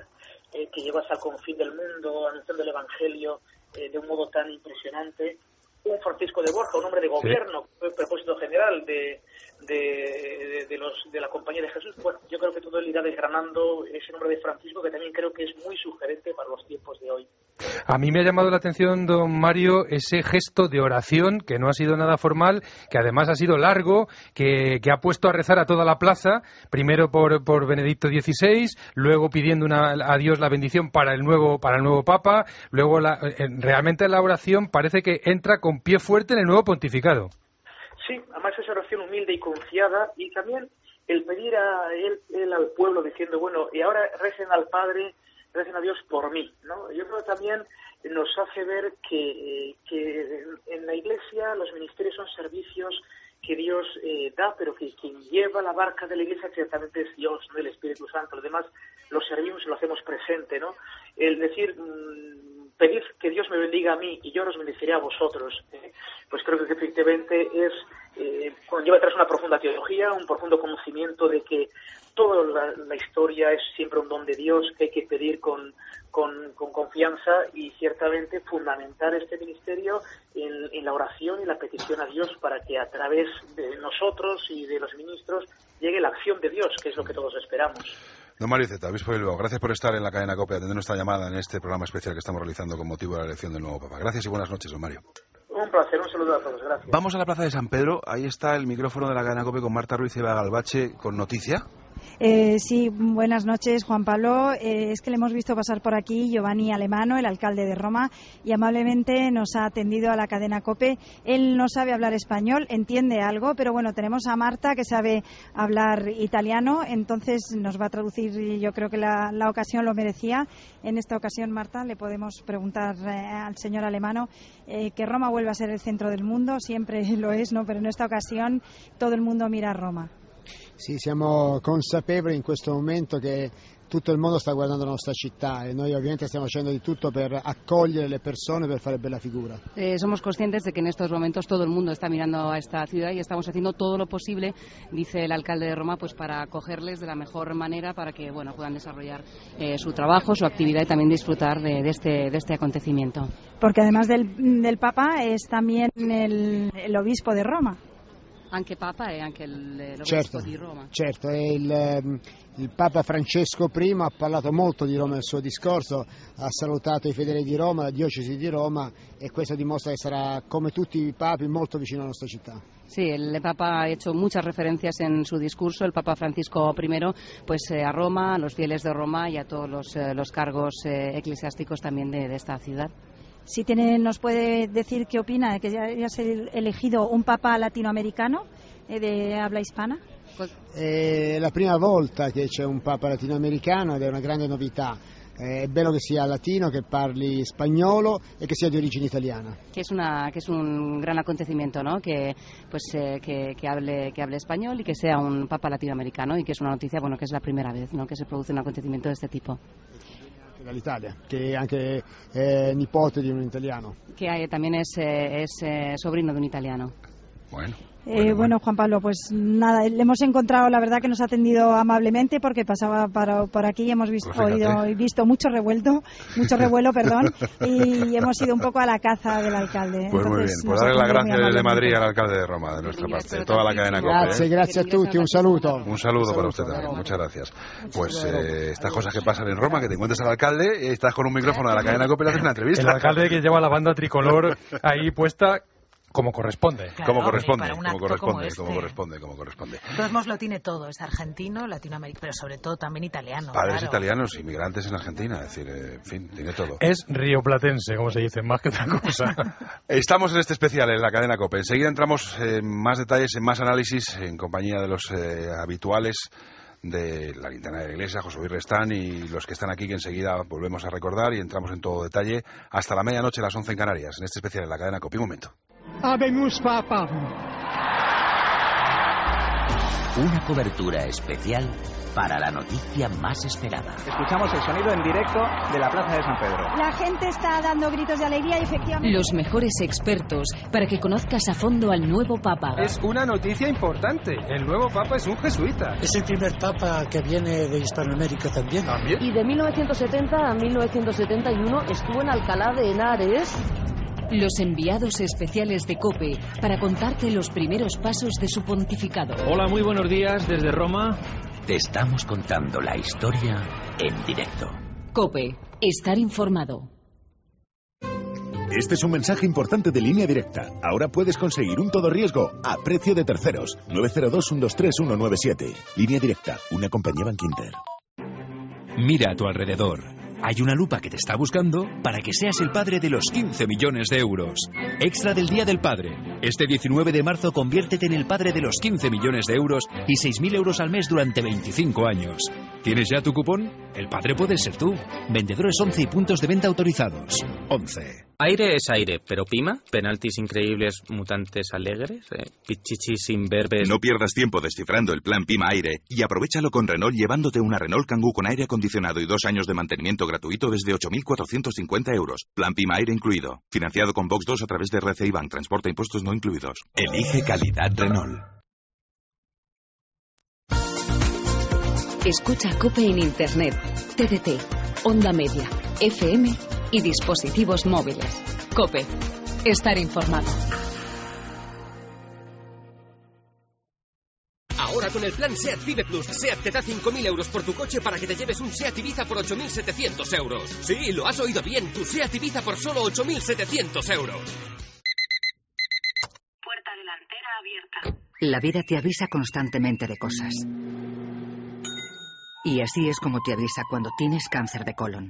Speaker 20: eh, que llegó hasta el confín del mundo, anunciando el Evangelio eh, de un modo tan impresionante. Un Francisco de Borja, un hombre de gobierno, sí. Fue propósito general de, de, de, de, los, de la Compañía de Jesús. Bueno, yo creo que todo él irá desgranando ese nombre de Francisco, que también creo que es muy sugerente para los tiempos de hoy.
Speaker 21: A mí me ha llamado la atención, don Mario, ese gesto de oración, que no ha sido nada formal, que además ha sido largo, que, que ha puesto a rezar a toda la plaza, primero por, por Benedicto dieciséis, luego pidiendo una, a Dios la bendición para el nuevo, para el nuevo Papa, luego la, realmente la oración parece que entra con pie fuerte en el nuevo pontificado.
Speaker 20: Sí, además esa oración humilde y confiada, y también el pedir a él, él al pueblo diciendo, bueno, y ahora recen al Padre, recen a Dios por mí, ¿no? Yo creo que también nos hace ver que, que en la Iglesia los ministerios son servicios que Dios eh, da, pero que quien lleva la barca de la Iglesia ciertamente es Dios, ¿no? El Espíritu Santo. Los demás lo servimos y lo hacemos presente, ¿no? El decir, mmm, pedir que Dios me bendiga a mí y yo os bendeciré a vosotros, ¿eh? Pues creo que efectivamente es eh, conlleva atrás una profunda teología, un profundo conocimiento de que toda la, la historia es siempre un don de Dios que hay que pedir con, con, con confianza, y ciertamente fundamentar este ministerio en, en la oración y la petición a Dios para que a través de nosotros y de los ministros llegue la acción de Dios, que es lo que todos esperamos.
Speaker 3: Don Mario Iceta, obispo de Bilbao, gracias por estar en la cadena COPE, atendiendo nuestra llamada en este programa especial que estamos realizando con motivo de la elección del nuevo Papa. Gracias y buenas noches, don Mario.
Speaker 20: Un placer, un saludo a todos, gracias.
Speaker 3: Vamos a la Plaza de San Pedro, ahí está el micrófono de la cadena COPE con Marta Ruiz y Eva Galvache con noticia.
Speaker 1: Eh, sí, buenas noches, Juan Pablo. Eh, es que le hemos visto pasar por aquí Giovanni Alemano, el alcalde de Roma, y amablemente nos ha atendido a la cadena COPE. Él no sabe hablar español, entiende algo, pero bueno, tenemos a Marta que sabe hablar italiano, entonces nos va a traducir, y yo creo que la, la ocasión lo merecía. En esta ocasión, Marta, le podemos preguntar eh, al señor Alemano eh, que Roma vuelva a ser el centro del mundo, siempre lo es, ¿no? Pero en esta ocasión todo el mundo mira a Roma.
Speaker 22: Sì, siamo consapevoli in questo momento che tutto il mondo sta guardando la nostra città e noi ovviamente stiamo facendo di tutto per accogliere le persone, per fare bella figura.
Speaker 14: Eh, somos conscientes de que en estos momentos todo el mundo está mirando a esta ciudad y estamos haciendo todo lo posible, dice el alcalde de Roma, pues para acogerles de la mejor manera para que bueno puedan desarrollar eh, su trabajo, su actividad y también disfrutar de, de, este, de este acontecimiento.
Speaker 1: Porque además del, del Papa es también el, el obispo de Roma.
Speaker 14: Anche Papa e anche l'Obispo
Speaker 22: certo,
Speaker 14: di Roma.
Speaker 22: Certo, e il, il Papa Francesco primo ha parlato molto di Roma nel suo discorso, ha salutato i fedeli di Roma, la diocesi di Roma, e questo dimostra che sarà, come tutti i papi, molto vicino alla nostra città.
Speaker 14: Sí, el Papa ha hecho muchas referencias en su discurso, el Papa Francisco primero, pues eh, a Roma, a los fieles de Roma y a todos los, eh, los cargos eh, eclesiásticos también de, de esta ciudad.
Speaker 1: Si tiene, nos puede decir qué opina de que ya haya sido elegido un papa latinoamericano eh, de habla hispana.
Speaker 22: È la prima volta che c'è un papa latinoamericano ed è una grande novità. Eh, è bello che sia latino, che parli spagnolo e che sia di origine italiana.
Speaker 14: Que es una que es un gran acontecimiento, ¿no? Que pues eh, que, que hable que hable español y que sea un papa latinoamericano, y que es una noticia, bueno, que es la primera vez, ¿no? Que se produce un acontecimiento de este tipo.
Speaker 22: Dall'Italia, che è anche eh, nipote di un italiano.
Speaker 14: Que hay, también es, eh, es eh, sobrino de un italiano.
Speaker 3: Bueno.
Speaker 1: Eh, bueno, Juan Pablo, pues nada, le hemos encontrado, la verdad que nos ha atendido amablemente porque pasaba para, por aquí y hemos visto,
Speaker 3: pues
Speaker 1: oído y visto mucho revuelto, mucho revuelo, perdón, y hemos ido un poco a la caza del alcalde.
Speaker 3: Pues Entonces, muy bien, pues darle las gracias desde Madrid al alcalde de Roma, de nuestra parte, de toda la cadena COPE.
Speaker 22: Grazie,
Speaker 3: ¿eh?
Speaker 22: grazie a tutti, un saluto.
Speaker 3: Un saludo para usted también, muchas gracias. Pues eh, estas cosas que pasan en Roma, que te encuentres al alcalde, y estás con un micrófono de la cadena COPE y le haces una entrevista.
Speaker 21: El alcalde que lleva la banda tricolor ahí puesta como corresponde.
Speaker 3: Claro, como corresponde,
Speaker 23: como
Speaker 3: corresponde,
Speaker 23: como,
Speaker 3: como
Speaker 23: este.
Speaker 3: corresponde, como corresponde.
Speaker 23: Cosmos lo tiene todo, es argentino, latinoamericano, pero sobre todo también italiano.
Speaker 3: Padres
Speaker 23: claro.
Speaker 3: italianos, inmigrantes en Argentina, es decir, eh, en fin, tiene todo.
Speaker 21: Es rioplatense, como se dice, más que otra cosa.
Speaker 3: Estamos en este especial en la cadena COPE. Enseguida entramos en más detalles, en más análisis, en compañía de los eh, habituales de la linterna de la iglesia, José Luis Restán, y los que están aquí, que enseguida volvemos a recordar y entramos en todo detalle hasta la medianoche, las once en Canarias, en este especial en la cadena COPE. Un momento.
Speaker 5: Habemus Papa.
Speaker 2: Una cobertura especial para la noticia más esperada.
Speaker 4: Escuchamos el sonido en directo de la Plaza de San Pedro.
Speaker 1: La gente está dando gritos de alegría y efectivamente...
Speaker 7: Los mejores expertos para que conozcas a fondo al nuevo Papa.
Speaker 21: Es una noticia importante. El nuevo Papa es un jesuita.
Speaker 24: Es el primer Papa que viene de Hispanoamérica también.
Speaker 21: ¿También?
Speaker 12: Y de mil novecientos setenta a mil novecientos setenta y uno estuvo en Alcalá de Henares.
Speaker 7: Los enviados especiales de COPE para contarte los primeros pasos de su pontificado.
Speaker 11: Hola, muy buenos días desde Roma.
Speaker 2: Te estamos contando la historia en directo.
Speaker 7: COPE. Estar informado.
Speaker 25: Este es un mensaje importante de Línea Directa. Ahora puedes conseguir un todo riesgo a precio de terceros. nueve cero dos, uno dos tres, uno nueve siete. Línea Directa, una compañía Bankinter.
Speaker 26: Mira a tu alrededor. Hay una lupa que te está buscando para que seas el padre de los quince millones de euros. Extra del Día del Padre. Este diecinueve de marzo conviértete en el padre de los quince millones de euros y seis mil euros al mes durante veinticinco años. ¿Tienes ya tu cupón? El padre puede ser tú. Vendedores once y puntos de venta autorizados. once.
Speaker 27: Aire es aire, pero Pima, penaltis increíbles, mutantes alegres, eh, pichichis imberbes...
Speaker 28: No pierdas tiempo descifrando el plan Pima Aire y aprovéchalo con Renault llevándote una Renault Kangoo con aire acondicionado y dos años de mantenimiento gratuito desde ocho mil cuatrocientos cincuenta euros. Plan Pima Aire incluido. Financiado con Vox dos a través de R C I Bank. Transporte e impuestos no incluidos.
Speaker 25: Elige calidad Renault.
Speaker 7: Escucha COPE en Internet, T D T, Onda Media, F M y dispositivos móviles. COPE. Estar informado.
Speaker 29: Ahora con el plan SEAT Vive Plus, SEAT te da cinco mil euros por tu coche para que te lleves un SEAT Ibiza por ocho mil setecientos euros. Sí, lo has oído bien, tu SEAT Ibiza por solo ocho mil setecientos euros.
Speaker 30: Puerta delantera abierta.
Speaker 31: La vida te avisa constantemente de cosas. Y así es como te avisa cuando tienes cáncer de colon.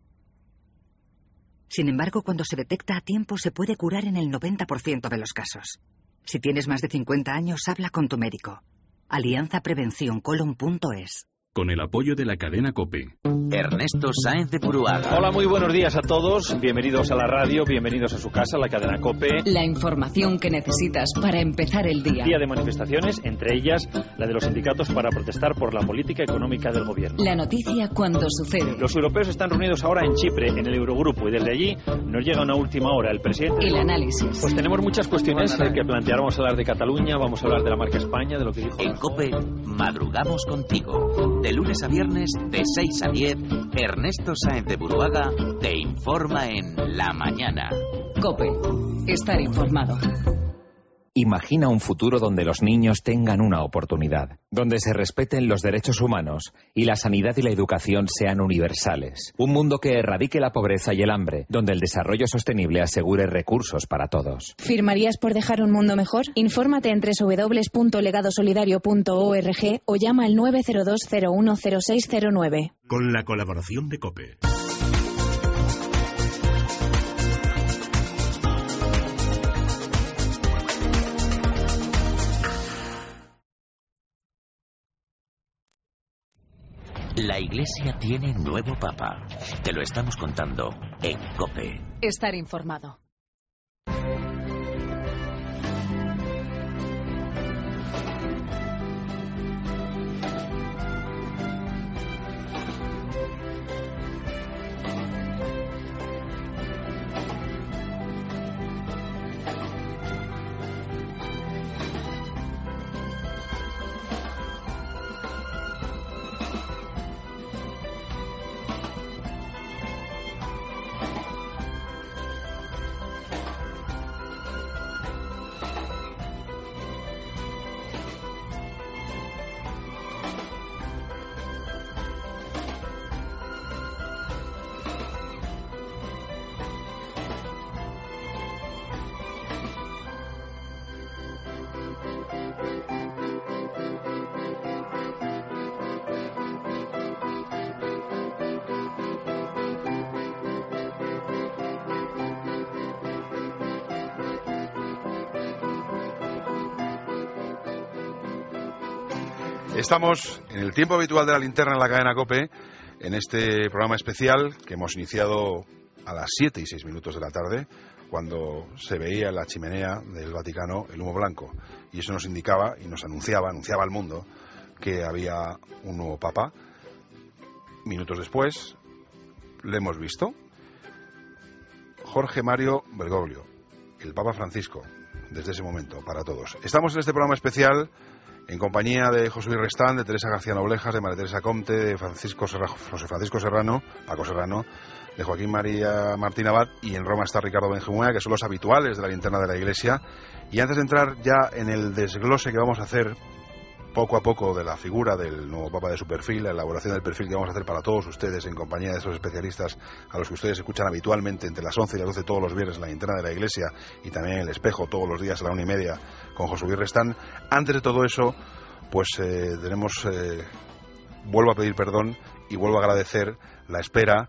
Speaker 31: Sin embargo, cuando se detecta a tiempo, se puede curar en el noventa por ciento de los casos. Si tienes más de cincuenta años, habla con tu médico. alianza prevención colon punto es.
Speaker 32: Con el apoyo de la cadena COPE.
Speaker 2: Ernesto Sáenz de Buruaga.
Speaker 33: Hola, muy buenos días a todos. Bienvenidos a la radio, bienvenidos a su casa, la cadena COPE.
Speaker 7: La información que necesitas para empezar el día.
Speaker 33: Día de manifestaciones, entre ellas la de los sindicatos para protestar por la política económica del gobierno.
Speaker 7: La noticia cuando sucede.
Speaker 33: Los europeos están reunidos ahora en Chipre, en el Eurogrupo, y desde allí nos llega una última hora. El presidente...
Speaker 7: El análisis.
Speaker 33: Pues tenemos muchas cuestiones que plantear. Vamos a hablar de Cataluña, vamos a hablar de la marca España, de lo que dijo...
Speaker 2: En COPE, madrugamos contigo. De lunes a viernes, de seis a diez, Ernesto Sáenz de Buruaga te informa en La Mañana.
Speaker 7: COPE. Estar informado.
Speaker 34: Imagina un futuro donde los niños tengan una oportunidad, donde se respeten los derechos humanos y la sanidad y la educación sean universales. Un mundo que erradique la pobreza y el hambre, donde el desarrollo sostenible asegure recursos para todos.
Speaker 35: ¿Firmarías por dejar un mundo mejor? Infórmate en doble u doble u doble u punto legado solidario punto org o llama al nueve cero dos cero uno cero seis cero nueve.
Speaker 25: Con la colaboración de COPE.
Speaker 2: La Iglesia tiene nuevo Papa. Te lo estamos contando en COPE.
Speaker 7: Estar informado.
Speaker 3: Estamos en el tiempo habitual de la linterna en la cadena COPE, en este programa especial que hemos iniciado a las siete y seis minutos de la tarde, cuando se veía en la chimenea del Vaticano el humo blanco, y eso nos indicaba y nos anunciaba, anunciaba al mundo que había un nuevo Papa. Minutos después le hemos visto. Jorge Mario Bergoglio, el Papa Francisco, desde ese momento, para todos. Estamos en este programa especial en compañía de José Luis Restán, de Teresa García Noblejas, de María Teresa Comte, de Francisco Serra, José Francisco Serrano, Paco Serrano, de Joaquín María Martín Abad, y en Roma está Ricardo Benjumea, que son los habituales de la linterna de la Iglesia. Y antes de entrar ya en el desglose que vamos a hacer poco a poco de la figura del nuevo Papa, de su perfil, la elaboración del perfil que vamos a hacer para todos ustedes en compañía de esos especialistas a los que ustedes escuchan habitualmente entre las once y las doce todos los viernes en la linterna de la Iglesia, y también en El Espejo todos los días a la una y media con José Luis Restán. Antes de todo eso, pues eh, tenemos, eh, vuelvo a pedir perdón y vuelvo a agradecer la espera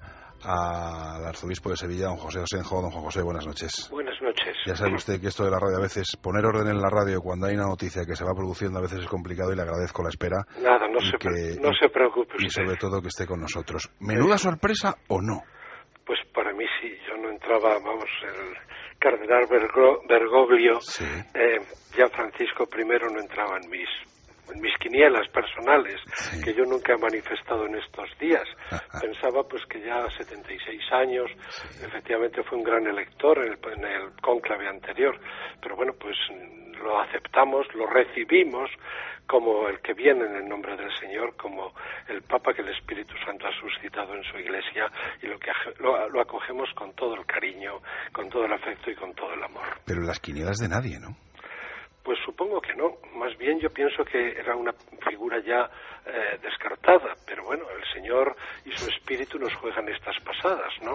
Speaker 3: al arzobispo de Sevilla, don José Osenjo. Don Juan José, buenas noches.
Speaker 5: Buenas noches.
Speaker 3: Ya sabe usted que esto de la radio, a veces poner orden en la radio cuando hay una noticia que se va produciendo, a veces es complicado, y le agradezco la espera.
Speaker 5: Nada, no, se,
Speaker 3: que,
Speaker 5: no se preocupe usted.
Speaker 3: Y sobre todo que esté con nosotros. ¿Menuda sorpresa o no?
Speaker 5: Pues para mí sí, yo no entraba, vamos, el cardenal Bergo, Bergoglio, sí. eh, ya Francisco primero no entraba en mis... en mis quinielas personales, sí. que yo nunca he manifestado en estos días. Ajá. Pensaba pues que ya a setenta y seis años, sí. efectivamente fue un gran elector en el, en el cónclave anterior, pero bueno, pues lo aceptamos, lo recibimos como el que viene en el nombre del Señor, como el Papa que el Espíritu Santo ha suscitado en su Iglesia, y lo que lo, lo acogemos con todo el cariño, con todo el afecto y con todo el amor.
Speaker 3: Pero las quinielas de nadie, ¿no?
Speaker 5: Pues supongo que no. Más bien yo pienso que era una figura ya eh, descartada. Pero bueno, el Señor y su Espíritu nos juegan estas pasadas, ¿no?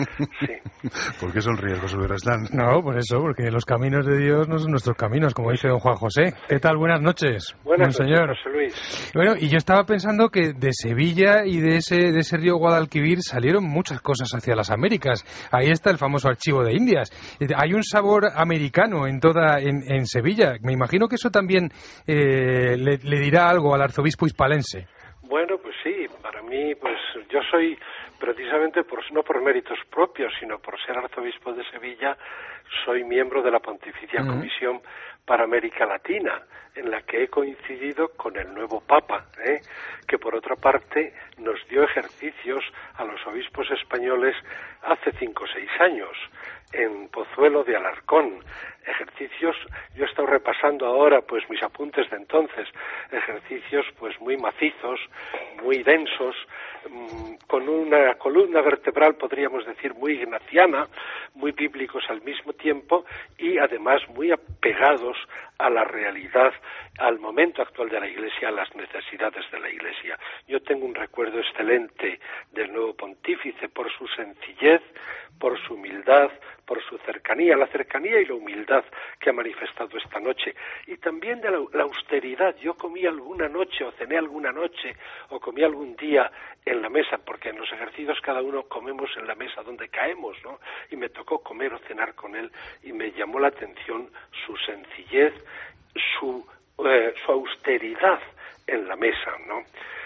Speaker 5: Sí.
Speaker 3: ¿Por qué sonríes, José Luis Restán?
Speaker 21: No, por eso, porque los caminos de Dios no son nuestros caminos, como dice don Juan José. ¿Qué tal? Buenas noches.
Speaker 5: Buenas
Speaker 21: noches,
Speaker 5: señor. José Luis.
Speaker 21: Bueno, y yo estaba pensando que de Sevilla y de ese, de ese río Guadalquivir salieron muchas cosas hacia las Américas. Ahí está el famoso archivo de Indias. Hay un sabor americano en toda en, en Sevilla. Me imagino que eso también eh, le, le dirá algo al arzobispo hispalense.
Speaker 5: Bueno, pues sí, para mí, pues yo soy precisamente, por, no por méritos propios, sino por ser arzobispo de Sevilla, soy miembro de la Pontificia uh-huh. Comisión para América Latina, en la que he coincidido con el nuevo Papa, ¿eh? que por otra parte nos dio ejercicios a los obispos españoles hace cinco o seis años, en Pozuelo de Alarcón. Ejercicios, yo he estado repasando ahora pues mis apuntes de entonces, ejercicios pues muy macizos, muy densos, mmm, con una columna vertebral, podríamos decir, muy ignaciana, muy bíblicos al mismo tiempo, y además muy apegados a la realidad, al momento actual de la Iglesia, a las necesidades de la Iglesia. Yo tengo un recuerdo excelente del nuevo pontífice por su sencillez, por su humildad, por su cercanía, la cercanía y la humildad que ha manifestado esta noche, y también de la, la austeridad. Yo comí alguna noche, o cené alguna noche, o comí algún día en la mesa, porque en los ejercicios cada uno comemos en la mesa donde caemos, ¿no? Y me tocó comer o cenar con él, y me llamó la atención su sencillez, su, eh, su austeridad en la mesa, ¿no?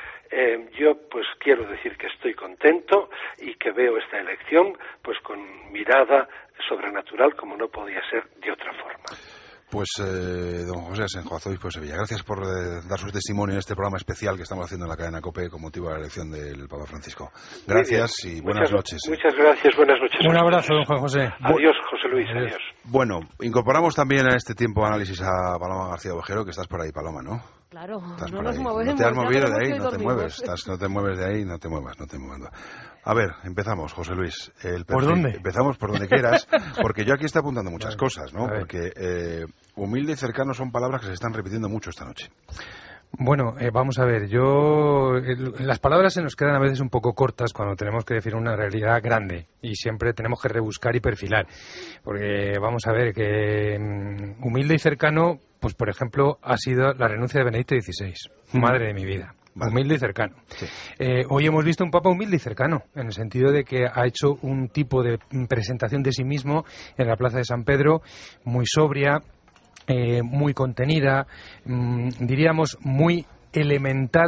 Speaker 5: Eh, yo pues quiero decir que estoy contento y que veo esta elección pues con mirada sobrenatural, como no podía ser de otra forma.
Speaker 3: Pues eh, don José Asenjo, arzobispo de Sevilla, gracias por eh, dar su testimonio en este programa especial que estamos haciendo en la cadena COPE con motivo de la elección del Papa Francisco. Gracias y buenas
Speaker 5: muchas,
Speaker 3: noches.
Speaker 5: Muchas gracias, buenas noches.
Speaker 21: Un abrazo, don Juan José.
Speaker 5: Adiós, José Luis, adiós. adiós.
Speaker 3: Bueno, incorporamos también a este tiempo análisis a Paloma García Ovejero, que estás por ahí, Paloma, ¿no?
Speaker 12: Claro,
Speaker 3: Estás
Speaker 12: no
Speaker 3: por
Speaker 12: nos
Speaker 3: ahí.
Speaker 12: movemos.
Speaker 3: No te has movido de ahí, no te
Speaker 12: dormimos.
Speaker 3: mueves. Estás, no te mueves de ahí, no te muevas, no te muevas. A ver, empezamos, José Luis. El
Speaker 21: ¿Por dónde?
Speaker 3: Empezamos por donde quieras, porque yo aquí estoy apuntando muchas cosas, ¿no? Porque eh, humilde y cercano son palabras que se están repitiendo mucho esta noche.
Speaker 21: Bueno, eh, vamos a ver, yo eh, las palabras se nos quedan a veces un poco cortas cuando tenemos que definir una realidad grande, y siempre tenemos que rebuscar y perfilar, porque vamos a ver que um, humilde y cercano, pues por ejemplo ha sido la renuncia de Benedicto dieciséis, mm. madre de mi vida. Vale. Humilde y cercano. Sí. Eh, hoy hemos visto un Papa humilde y cercano, en el sentido de que ha hecho un tipo de presentación de sí mismo en la Plaza de San Pedro muy sobria, Eh, muy contenida, mmm, diríamos muy elemental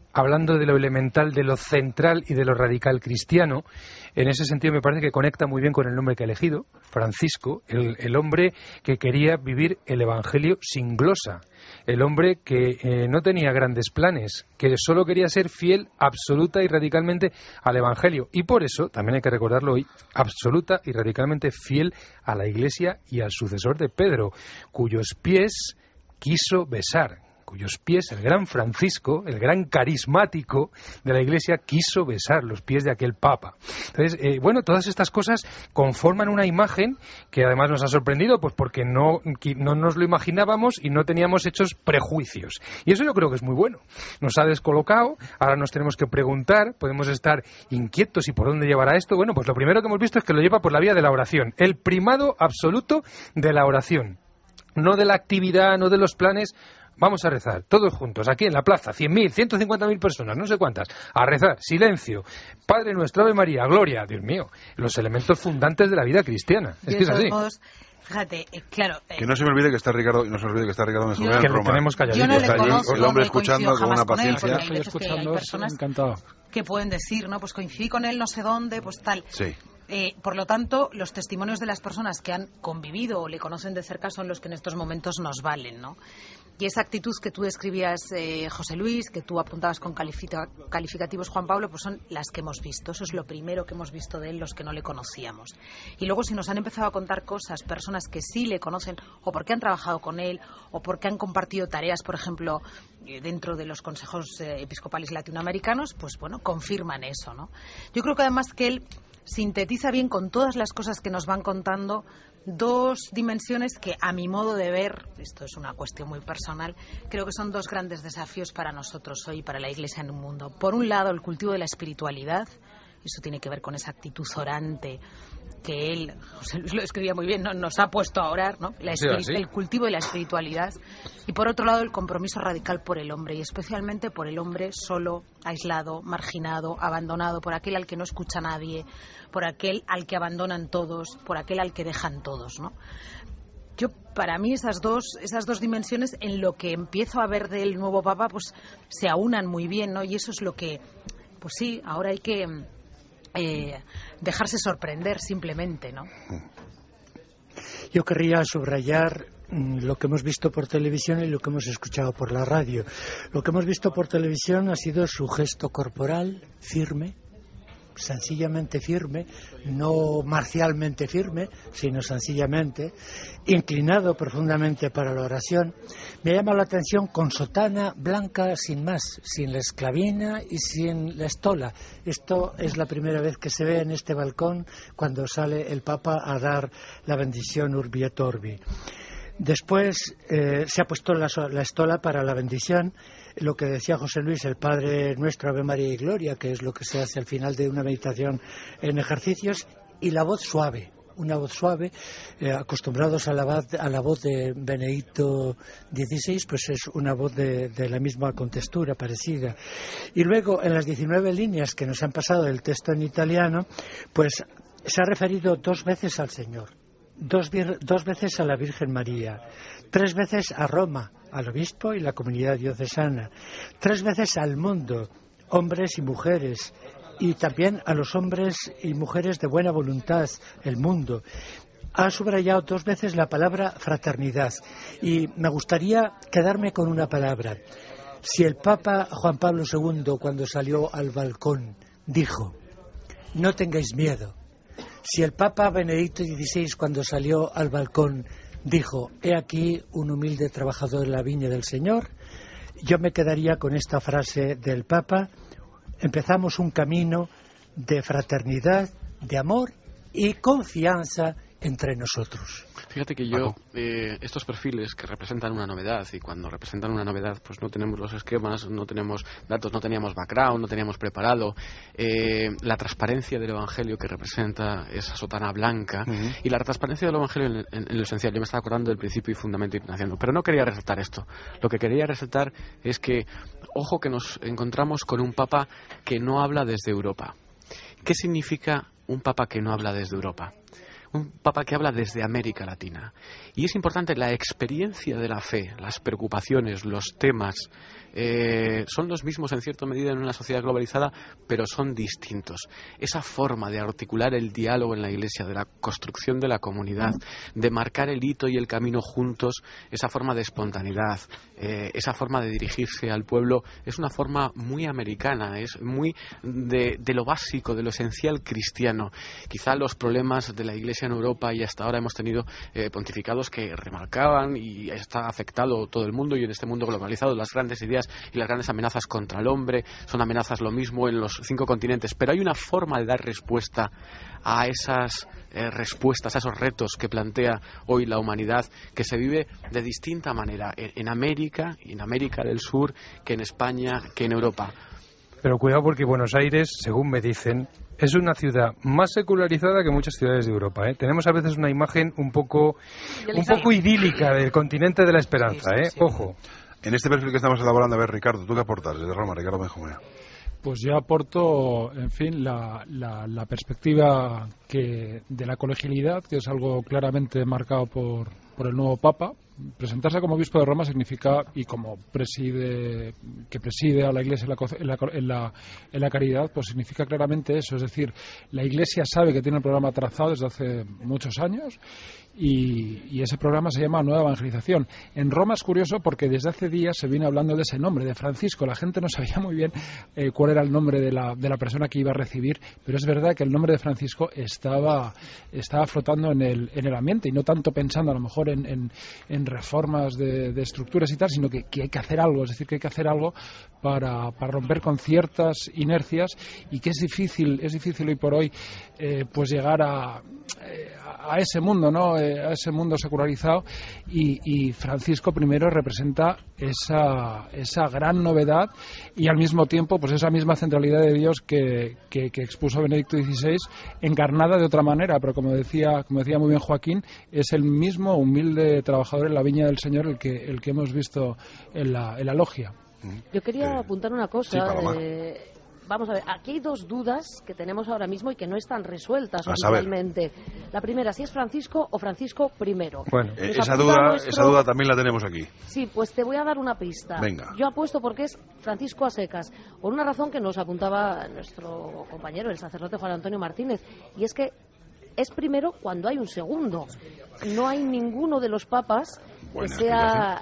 Speaker 21: hablando de lo elemental, de lo central y de lo radical cristiano. En ese sentido me parece que conecta muy bien con el nombre que ha elegido, Francisco, el, el hombre que quería vivir el Evangelio sin glosa, el hombre que eh, no tenía grandes planes, que solo quería ser fiel absoluta y radicalmente al Evangelio, y por eso, también hay que recordarlo hoy, absoluta y radicalmente fiel a la Iglesia y al sucesor de Pedro, cuyos pies quiso besar, cuyos pies el gran Francisco, el gran carismático de la Iglesia, quiso besar los pies de aquel Papa. Entonces, eh, bueno, todas estas cosas conforman una imagen que además nos ha sorprendido, pues porque no, no nos lo imaginábamos y no teníamos hechos prejuicios. Y eso yo creo que es muy bueno. Nos ha descolocado, ahora nos tenemos que preguntar, podemos estar inquietos y por dónde llevará esto. Bueno, pues lo primero que hemos visto es que lo lleva por la vía de la oración, el primado absoluto de la oración. No de la actividad, no de los planes. Vamos a rezar, todos juntos, aquí en la plaza, cien mil, ciento cincuenta mil personas, no sé cuántas, a rezar, silencio, Padre nuestro, Ave María, gloria, Dios mío, los elementos fundantes de la vida cristiana. Es que es así.
Speaker 4: Modos, fíjate, eh, claro... Eh,
Speaker 3: que no se me olvide que está Ricardo, y no se me olvide que está Ricardo Menjurera en Roma.
Speaker 21: Tenemos calladito.
Speaker 4: Yo no le conozco,
Speaker 3: el hombre
Speaker 4: no
Speaker 3: escuchando con una paciencia.
Speaker 4: Estoy escuchando,
Speaker 11: encantado.
Speaker 4: Que pueden decir, ¿no? Pues coincidí con él no sé dónde, pues tal.
Speaker 3: Sí.
Speaker 4: Eh, por lo tanto, los testimonios de las personas que han convivido o le conocen de cerca son los que en estos momentos nos valen, ¿no? Y esa actitud que tú describías, eh, José Luis, que tú apuntabas con califica- calificativos, Juan Pablo, pues son las que hemos visto. Eso es lo primero que hemos visto de él, los que no le conocíamos. Y luego, si nos han empezado a contar cosas, personas que sí le conocen, o porque han trabajado con él, o porque han compartido tareas, por ejemplo, eh, dentro de los consejos eh, episcopales latinoamericanos, pues bueno, confirman eso, ¿no? Yo creo que además que él sintetiza bien con todas las cosas que nos van contando dos dimensiones que, a mi modo de ver, esto es una cuestión muy personal, creo que son dos grandes desafíos para nosotros hoy, para la Iglesia en el mundo. Por un lado, el cultivo de la espiritualidad, eso tiene que ver con esa actitud orante que él, José Luis lo escribía muy bien, ¿no? Nos ha puesto a orar, ¿no? La espiri- sí, el cultivo de la espiritualidad. Y por otro lado, el compromiso radical por el hombre, y especialmente por el hombre solo, aislado, marginado, abandonado, por aquel al que no escucha nadie, por aquel al que abandonan todos, por aquel al que dejan todos, ¿no? Yo, para mí, esas dos, esas dos dimensiones, en lo que empiezo a ver del nuevo Papa, pues se aunan muy bien, ¿no? Y eso es lo que, pues sí, ahora hay que eh, dejarse sorprender simplemente, ¿no?
Speaker 24: Yo querría subrayar lo que hemos visto por televisión y lo que hemos escuchado por la radio. Lo que hemos visto por televisión ha sido su gesto corporal firme, sencillamente firme, no marcialmente firme, sino sencillamente inclinado profundamente para la oración. Me llama la atención con sotana blanca sin más, sin la esclavina y sin la estola. Esto es la primera vez que se ve en este balcón cuando sale el Papa a dar la bendición Urbi et Orbi. Después eh, se ha puesto la, la estola para la bendición, lo que decía José Luis, el Padre Nuestro, Ave María y Gloria, que es lo que se hace al final de una meditación en ejercicios, y la voz suave, una voz suave, eh, acostumbrados a la, voz, a la voz de Benedicto dieciséis, pues es una voz de, de la misma contextura, parecida. Y luego, en las diecinueve líneas que nos han pasado del texto en italiano, pues se ha referido dos veces al Señor. Dos, dos veces a la Virgen María, tres veces a Roma, al obispo y la comunidad diocesana, tres veces al mundo, hombres y mujeres, y también a los hombres y mujeres de buena voluntad, el mundo. Ha subrayado dos veces la palabra fraternidad, y me gustaría quedarme con una palabra. Si el Papa Juan Pablo segundo, cuando salió al balcón, dijo: no tengáis miedo. Si el Papa Benedicto dieciséis, cuando salió al balcón, dijo: he aquí un humilde trabajador en la viña del Señor, yo me quedaría con esta frase del Papa: empezamos un camino de fraternidad, de amor y confianza entre nosotros.
Speaker 6: Fíjate que yo, eh, estos perfiles que representan una novedad, y cuando representan una novedad, pues no tenemos los esquemas, no tenemos datos, no teníamos background, no teníamos preparado, eh, la transparencia del Evangelio que representa esa sotana blanca, uh-huh. y la transparencia del Evangelio en, en, en lo esencial. Yo me estaba acordando del principio y fundamento ignaciano, pero no quería resaltar esto. Lo que quería resaltar es que, ojo, que nos encontramos con un Papa que no habla desde Europa. ¿Qué significa un Papa que no habla desde Europa? un papa que habla desde América Latina. Y es importante la experiencia de la fe, las preocupaciones, los temas, eh, son los mismos en cierta medida en una sociedad globalizada, pero son distintos. Esa forma de articular el diálogo en la Iglesia, de la construcción de la comunidad, de marcar el hito y el camino juntos, esa forma de espontaneidad, eh, esa forma de dirigirse al pueblo, es una forma muy americana, es muy de, de lo básico, de lo esencial cristiano. Quizá los problemas de la Iglesia en Europa, y hasta ahora hemos tenido eh, pontificados que remarcaban, y está afectado todo el mundo, y en este mundo globalizado las grandes ideas y las grandes amenazas contra el hombre son amenazas lo mismo en los cinco continentes, pero hay una forma de dar respuesta a esas eh, respuestas, a esos retos que plantea hoy la humanidad, que se vive de distinta manera en, en América, en América del Sur, que en España, que en Europa.
Speaker 21: Pero cuidado, porque Buenos Aires, según me dicen, es una ciudad más secularizada que muchas ciudades de Europa, ¿eh? Tenemos a veces una imagen un poco un poco idílica del continente de la esperanza, ¿eh? Ojo.
Speaker 3: En este perfil que estamos elaborando, a ver, Ricardo, ¿tú qué aportas desde Roma? Ricardo Benjumea.
Speaker 1: Pues yo aporto, en fin, la, la, la perspectiva que de la colegialidad, que es algo claramente marcado por, por el nuevo Papa. Presentarse como obispo de Roma significa, y como preside que preside a la Iglesia en la, en, la, en, la, en la caridad, pues significa claramente eso. Es decir, la Iglesia sabe que tiene un programa trazado desde hace muchos años, y, y ese programa se llama Nueva Evangelización. En Roma es curioso porque desde hace días se viene hablando de ese nombre, de Francisco. La gente no sabía muy bien eh, cuál era el nombre de la, de la persona que iba a recibir, pero es verdad que el nombre de Francisco estaba, estaba flotando en el, en el ambiente, y no tanto pensando a lo mejor en, en, en reformas de, de estructuras y tal, sino que, que hay que hacer algo, es decir, que hay que hacer algo para, para romper con ciertas inercias, y que es difícil, es difícil hoy por hoy eh, pues llegar a, eh, a ese mundo, ¿no? Eh, a ese mundo secularizado, y, y Francisco primero representa esa, esa gran novedad, y al mismo tiempo pues esa misma centralidad de Dios que, que, que expuso Benedicto dieciséis, encarnada de otra manera, pero como decía, como decía muy bien Joaquín, es el mismo humilde trabajador en la viña del Señor el que, el que hemos visto en la, en la logia.
Speaker 12: Yo quería eh, apuntar una cosa.
Speaker 3: Sí,
Speaker 12: eh, vamos a ver, aquí hay dos dudas que tenemos ahora mismo y que no están resueltas oficialmente. La primera, si es Francisco o Francisco primero.
Speaker 3: Bueno, eh, esa, duda, nuestro... esa duda también la tenemos aquí.
Speaker 12: Sí, pues te voy a dar una pista.
Speaker 3: Venga.
Speaker 12: Yo apuesto porque es Francisco a secas, por una razón que nos apuntaba nuestro compañero, el sacerdote Juan Antonio Martínez, y es que es primero cuando hay un segundo. No hay ninguno de los papas
Speaker 3: Buena
Speaker 12: que sea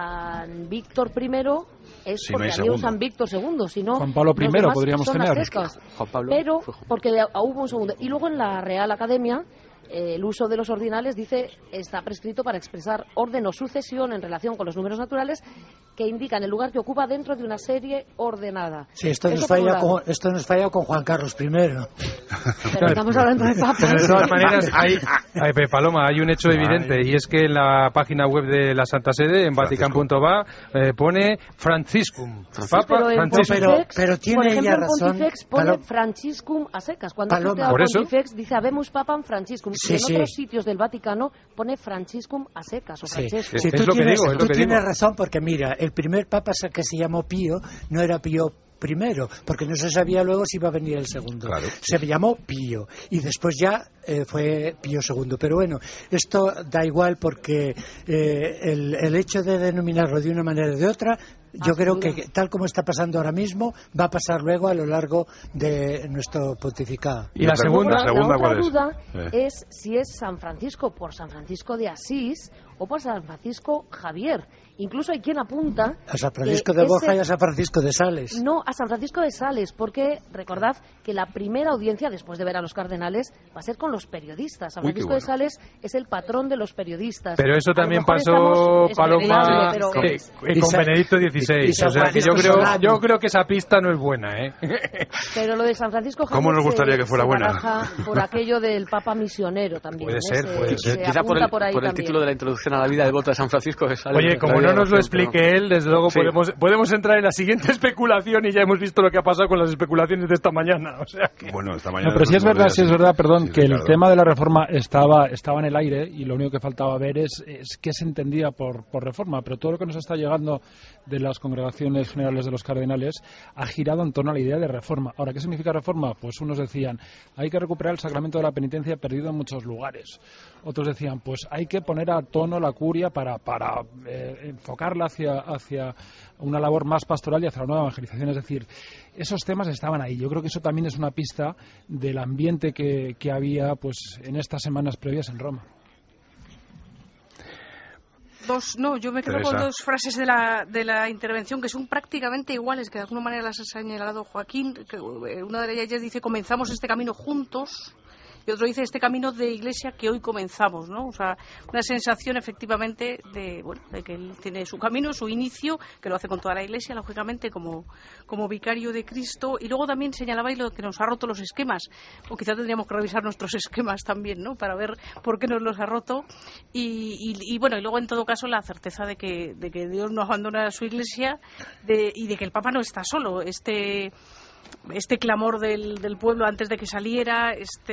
Speaker 12: San Víctor primero, es
Speaker 3: si
Speaker 12: porque
Speaker 3: no
Speaker 12: había un San Víctor segundo, si no,
Speaker 1: Juan Pablo primero podríamos tener.
Speaker 6: Juan Pablo,
Speaker 12: pero porque hubo un segundo. Y luego en la Real Academia, eh, el uso de los ordinales dice está prescrito para expresar orden o sucesión en relación con los números naturales que indican el lugar que ocupa dentro de una serie ordenada.
Speaker 24: Sí, esto nos falla con, esto nos falla con Juan Carlos primero.
Speaker 12: Pero estamos hablando de papas.
Speaker 21: Pero de todas maneras, hay, hay, Paloma, hay un hecho evidente, y es que en la página web de la Santa Sede, en vatican punto va, eh, pone Franciscum.
Speaker 12: Papa pero
Speaker 21: Franciscum.
Speaker 24: Pero, pero tiene
Speaker 12: por ejemplo,
Speaker 24: ella
Speaker 12: en
Speaker 24: razón.
Speaker 12: Pontifex pone
Speaker 24: Paloma.
Speaker 12: Franciscum a secas. Cuando
Speaker 24: Paloma.
Speaker 12: cita a
Speaker 21: Por eso.
Speaker 12: Pontifex dice Habemus Papam Franciscum.
Speaker 24: Sí,
Speaker 12: y en
Speaker 24: sí.
Speaker 12: otros sitios del Vaticano pone Franciscum a secas o
Speaker 24: Sí,
Speaker 12: Francesco.
Speaker 24: sí,
Speaker 21: Es
Speaker 24: tú
Speaker 21: lo que
Speaker 24: tienes,
Speaker 21: digo, es lo
Speaker 24: tú
Speaker 21: que
Speaker 24: tienes
Speaker 21: digo.
Speaker 24: razón, porque mira, el primer papa que se llamó Pío no era Pío primero, porque no se sabía luego si iba a venir el segundo.
Speaker 3: Claro.
Speaker 24: Se llamó Pío y después ya eh, fue Pío segundo. Pero bueno, esto da igual porque eh, el, el hecho de denominarlo de una manera o de otra, yo creo que tal como está pasando ahora mismo, va a pasar luego a lo largo de nuestro pontificado.
Speaker 21: ¿Y la segunda?
Speaker 12: La,
Speaker 3: segunda
Speaker 12: la otra
Speaker 3: cuál es?
Speaker 12: duda
Speaker 3: Eh.
Speaker 12: es si es San Francisco por San Francisco de Asís o por San Francisco Javier. Incluso hay quien apunta
Speaker 24: A San Francisco
Speaker 12: que
Speaker 24: de Borja
Speaker 12: ese-
Speaker 24: y a San Francisco de Sales.
Speaker 12: No, a San Francisco de Sales, porque recordad que la primera audiencia, después de ver a los cardenales, va a ser con los periodistas. San
Speaker 3: Uy, qué
Speaker 12: Francisco de
Speaker 3: bueno.
Speaker 12: Sales es el patrón de los periodistas.
Speaker 21: Pero eso
Speaker 12: A lo
Speaker 21: también
Speaker 12: mejor
Speaker 21: pasó,
Speaker 12: estamos- es
Speaker 21: Paloma,
Speaker 12: innegable, pero-
Speaker 21: que- eh, con
Speaker 24: San-
Speaker 21: Benedicto
Speaker 24: y
Speaker 21: dieciséis.
Speaker 24: San
Speaker 21: O sea, que yo
Speaker 24: Francisco
Speaker 21: creo,
Speaker 24: Solano.
Speaker 21: yo creo que esa pista no es buena, ¿eh?
Speaker 12: Pero lo de San Francisco Javier
Speaker 3: ¿Cómo nos gustaría
Speaker 12: se-
Speaker 3: que fuera
Speaker 12: se
Speaker 3: buena?
Speaker 12: baraja por aquello del Papa misionero también.
Speaker 21: Puede
Speaker 12: ¿eh?
Speaker 21: ser,
Speaker 12: Se-
Speaker 21: puede
Speaker 12: se
Speaker 21: ser.
Speaker 6: Quizá por
Speaker 12: apunta
Speaker 6: el,
Speaker 12: por ahí
Speaker 6: por el
Speaker 12: también.
Speaker 6: título de la introducción a la vida devota de San Francisco de Sales.
Speaker 21: Oye, como no nos lo explique él, desde luego
Speaker 6: Sí.
Speaker 21: podemos, podemos entrar en la siguiente especulación, y ya hemos visto lo que ha pasado con las especulaciones de esta mañana. O sea que...
Speaker 3: Bueno, esta mañana.
Speaker 1: No, pero sí es verdad, sí es verdad, perdón,
Speaker 3: Sí,
Speaker 1: que el
Speaker 3: Ricardo.
Speaker 1: tema de la reforma estaba estaba en el aire, y lo único que faltaba ver es, es qué se entendía por, por reforma. Pero todo lo que nos está llegando de las las congregaciones generales de los cardenales ha girado en torno a la idea de reforma. Ahora, ¿qué significa reforma? Pues unos decían, hay que recuperar el sacramento de la penitencia perdido en muchos lugares. Otros decían, pues hay que poner a tono la curia para, para eh, enfocarla hacia, hacia una labor más pastoral y hacia la nueva evangelización. Es decir, esos temas estaban ahí. Yo creo que eso también es una pista del ambiente que, que había pues en estas semanas previas en Roma.
Speaker 8: Dos, no, yo me quedo
Speaker 3: Teresa.
Speaker 8: con dos frases de la, de la intervención que son prácticamente iguales, que de alguna manera las ha señalado Joaquín. Que una de ellas dice, comenzamos este camino juntos, y otro dice, este camino de iglesia que hoy comenzamos, ¿no? O sea, una sensación efectivamente de, bueno, de que él tiene su camino, su inicio, que lo hace con toda la iglesia, lógicamente, como, como vicario de Cristo. Y luego también señalabais lo que nos ha roto los esquemas, o quizá tendríamos que revisar nuestros esquemas también, ¿no? Para ver por qué nos los ha roto. Y, y, y bueno, y luego en todo caso la certeza de que, de que Dios no abandona a su iglesia de, y de que el Papa no está solo. Este... este clamor del, del pueblo antes de que saliera,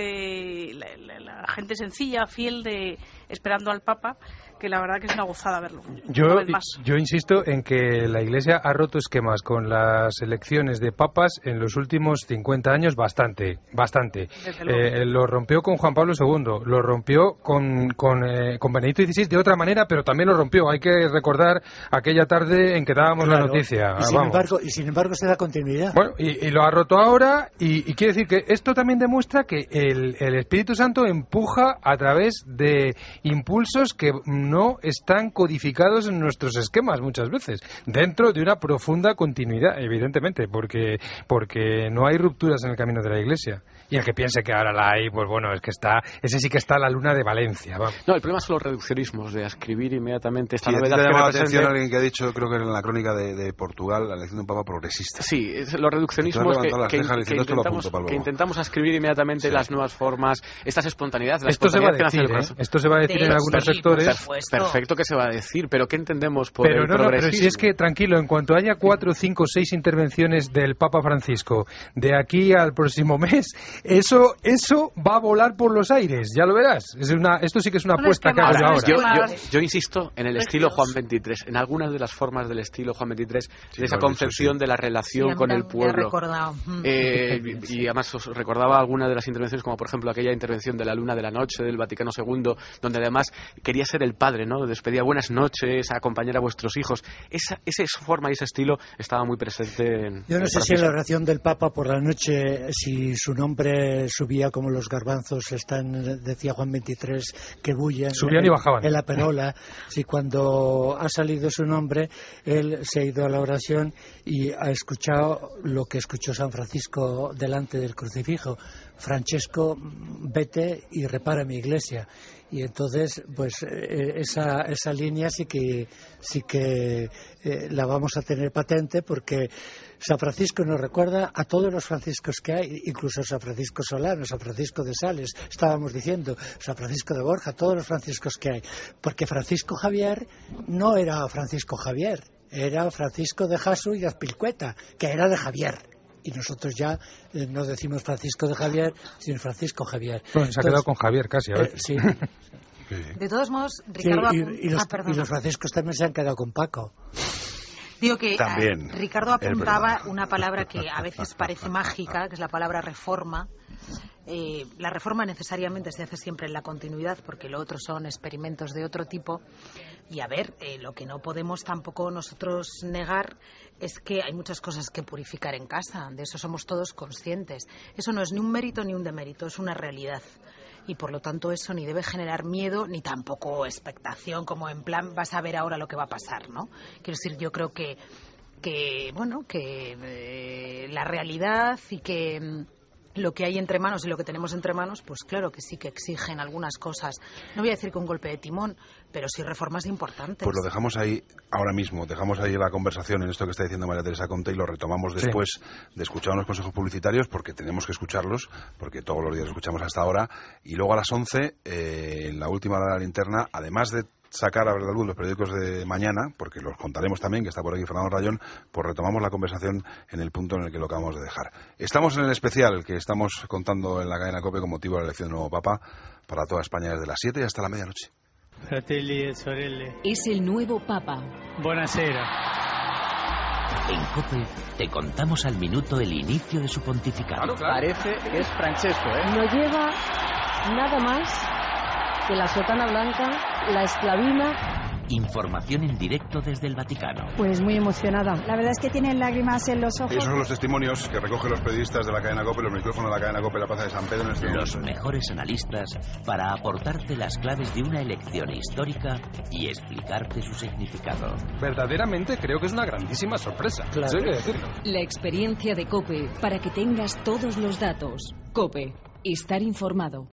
Speaker 8: este la, la, la gente sencilla, fiel, de esperando al Papa, que la verdad que es una gozada verlo.
Speaker 21: Yo,
Speaker 8: una vez más.
Speaker 21: yo insisto en que la Iglesia ha roto esquemas con las elecciones de papas en los últimos cincuenta años bastante, bastante. Eh, lo rompió con Juan Pablo segundo, lo rompió con, con, eh, con Benedicto dieciséis de otra manera, pero también lo rompió. Hay que recordar aquella tarde en que dábamos
Speaker 24: claro,
Speaker 21: la noticia.
Speaker 24: Y sin,
Speaker 21: Vamos.
Speaker 24: embargo, y sin embargo se da continuidad.
Speaker 21: Bueno, y, y lo ha roto ahora, y, y quiere decir que esto también demuestra que el, el Espíritu Santo empuja a través de impulsos que no están codificados en nuestros esquemas muchas veces, dentro de una profunda continuidad, evidentemente, porque, porque no hay rupturas en el camino de la Iglesia. Y el que piense que ahora la hay, pues bueno, es que está, ese sí que está la luna de Valencia. Vamos.
Speaker 6: No, el problema son los reduccionismos, de escribir inmediatamente esta
Speaker 3: Sí,
Speaker 6: novedad
Speaker 3: te
Speaker 6: que
Speaker 3: llama la
Speaker 6: represente...
Speaker 3: atención alguien que ha dicho, creo que en la crónica de, de Portugal, la elección de un papa progresista.
Speaker 6: Sí, es los reduccionismos que, que, que, intentamos, que intentamos escribir inmediatamente sí. las nuevas formas, estas espontaneidades. La
Speaker 21: Esto se va a decir,
Speaker 6: el...
Speaker 21: ¿eh? Esto se va a decir de en algunos sí, sectores.
Speaker 6: Perfecto que se va a decir, pero ¿qué entendemos por
Speaker 21: pero
Speaker 6: el
Speaker 21: no,
Speaker 6: progresismo?
Speaker 21: No, pero si es que, tranquilo, en cuanto haya cuatro, cinco, seis intervenciones del Papa Francisco de aquí al próximo mes, eso eso va a volar por los aires, ya lo verás. Es una, esto sí que es una apuesta que hago yo ahora.
Speaker 6: Yo, yo, yo insisto en el estilo Juan veintitrés, en algunas de las formas del estilo Juan veintitrés, sí, de esa concepción dicho, sí. de la relación sí, con el pueblo. Eh, y además os recordaba algunas de las intervenciones, como por ejemplo aquella intervención de la Luna de la Noche del Vaticano segundo, donde además quería ser el padre, ¿no? Despedía buenas noches, a acompañar a vuestros hijos. Esa, esa forma y ese estilo estaba muy presente en...
Speaker 24: Yo no sé si en la oración del Papa por la noche, si su nombre subía como los garbanzos, están, decía Juan veintitrés, que bullen.
Speaker 21: Subían y bajaban.
Speaker 24: En la perola. Si cuando ha salido su nombre, él se ha ido a la oración y ha escuchado lo que escuchó San Francisco delante del crucifijo. Francesco, vete y repara mi iglesia. Y entonces, pues esa, esa línea sí que, sí que eh, la vamos a tener patente, porque San Francisco nos recuerda a todos los franciscos que hay, incluso San Francisco Solano, San Francisco de Sales, estábamos diciendo, San Francisco de Borja, todos los franciscos que hay. Porque Francisco Javier no era Francisco Javier, era Francisco de Jasu y de Azpilcueta, que era de Javier. Y nosotros ya eh, no decimos Francisco de Javier, sino Francisco Javier.
Speaker 21: Bueno, se ha quedado con Javier casi, a ver.
Speaker 24: Eh, sí.
Speaker 4: De todos modos, Ricardo...
Speaker 24: Sí, y, y, los,
Speaker 4: ah,
Speaker 24: y los franciscos también se han quedado con Paco.
Speaker 4: Digo que
Speaker 3: también,
Speaker 4: a, Ricardo apuntaba una palabra que a veces parece mágica, que es la palabra reforma. Eh, la reforma necesariamente se hace siempre en la continuidad, porque lo otro son experimentos de otro tipo. Y a ver, eh, lo que no podemos tampoco nosotros negar es que hay muchas cosas que purificar en casa, de eso somos todos conscientes. Eso no es ni un mérito ni un demérito, es una realidad. Y por lo tanto eso ni debe generar miedo ni tampoco expectación, como en plan vas a ver ahora lo que va a pasar, ¿no? Quiero decir, yo creo que, que bueno, que eh, la realidad y que lo que hay entre manos y lo que tenemos entre manos, pues claro que sí que exigen algunas cosas. No voy a decir que un golpe de timón, pero sí reformas importantes.
Speaker 3: Pues lo dejamos ahí ahora mismo, dejamos ahí la conversación en esto que está diciendo María Teresa Conte y lo retomamos después sí. de escuchar unos consejos publicitarios, porque tenemos que escucharlos, porque todos los días escuchamos hasta ahora. Y luego a las once, eh, en la última hora de la linterna, además de sacar a la luz los periódicos de mañana, porque los contaremos también, que está por aquí Fernando Rayón, pues retomamos la conversación en el punto en el que lo acabamos de dejar. Estamos en el especial que estamos contando en la cadena COPE con motivo de la elección del nuevo Papa para toda España desde las siete y hasta la medianoche.
Speaker 9: Fratelli e sorelle.
Speaker 35: Es el nuevo Papa.
Speaker 9: Buonasera.
Speaker 2: En COPE te contamos al minuto el inicio de su pontificado.
Speaker 9: Claro, claro. Parece que es Francesco, ¿eh?
Speaker 12: No lleva nada más que la sotana blanca, la esclavina.
Speaker 2: Información en directo desde el Vaticano.
Speaker 10: Pues muy emocionada. La verdad es que tiene lágrimas en los ojos.
Speaker 3: Esos son los testimonios que recogen los periodistas de la cadena COPE, los micrófonos de la cadena COPE en la Plaza de San Pedro. En este
Speaker 2: los
Speaker 3: momento.
Speaker 2: Mejores analistas para aportarte las claves de una elección histórica y explicarte su significado.
Speaker 21: Verdaderamente creo que es una grandísima sorpresa. Claro. Hay que decirlo.
Speaker 35: La experiencia de COPE para que tengas todos los datos. COPE. Estar informado.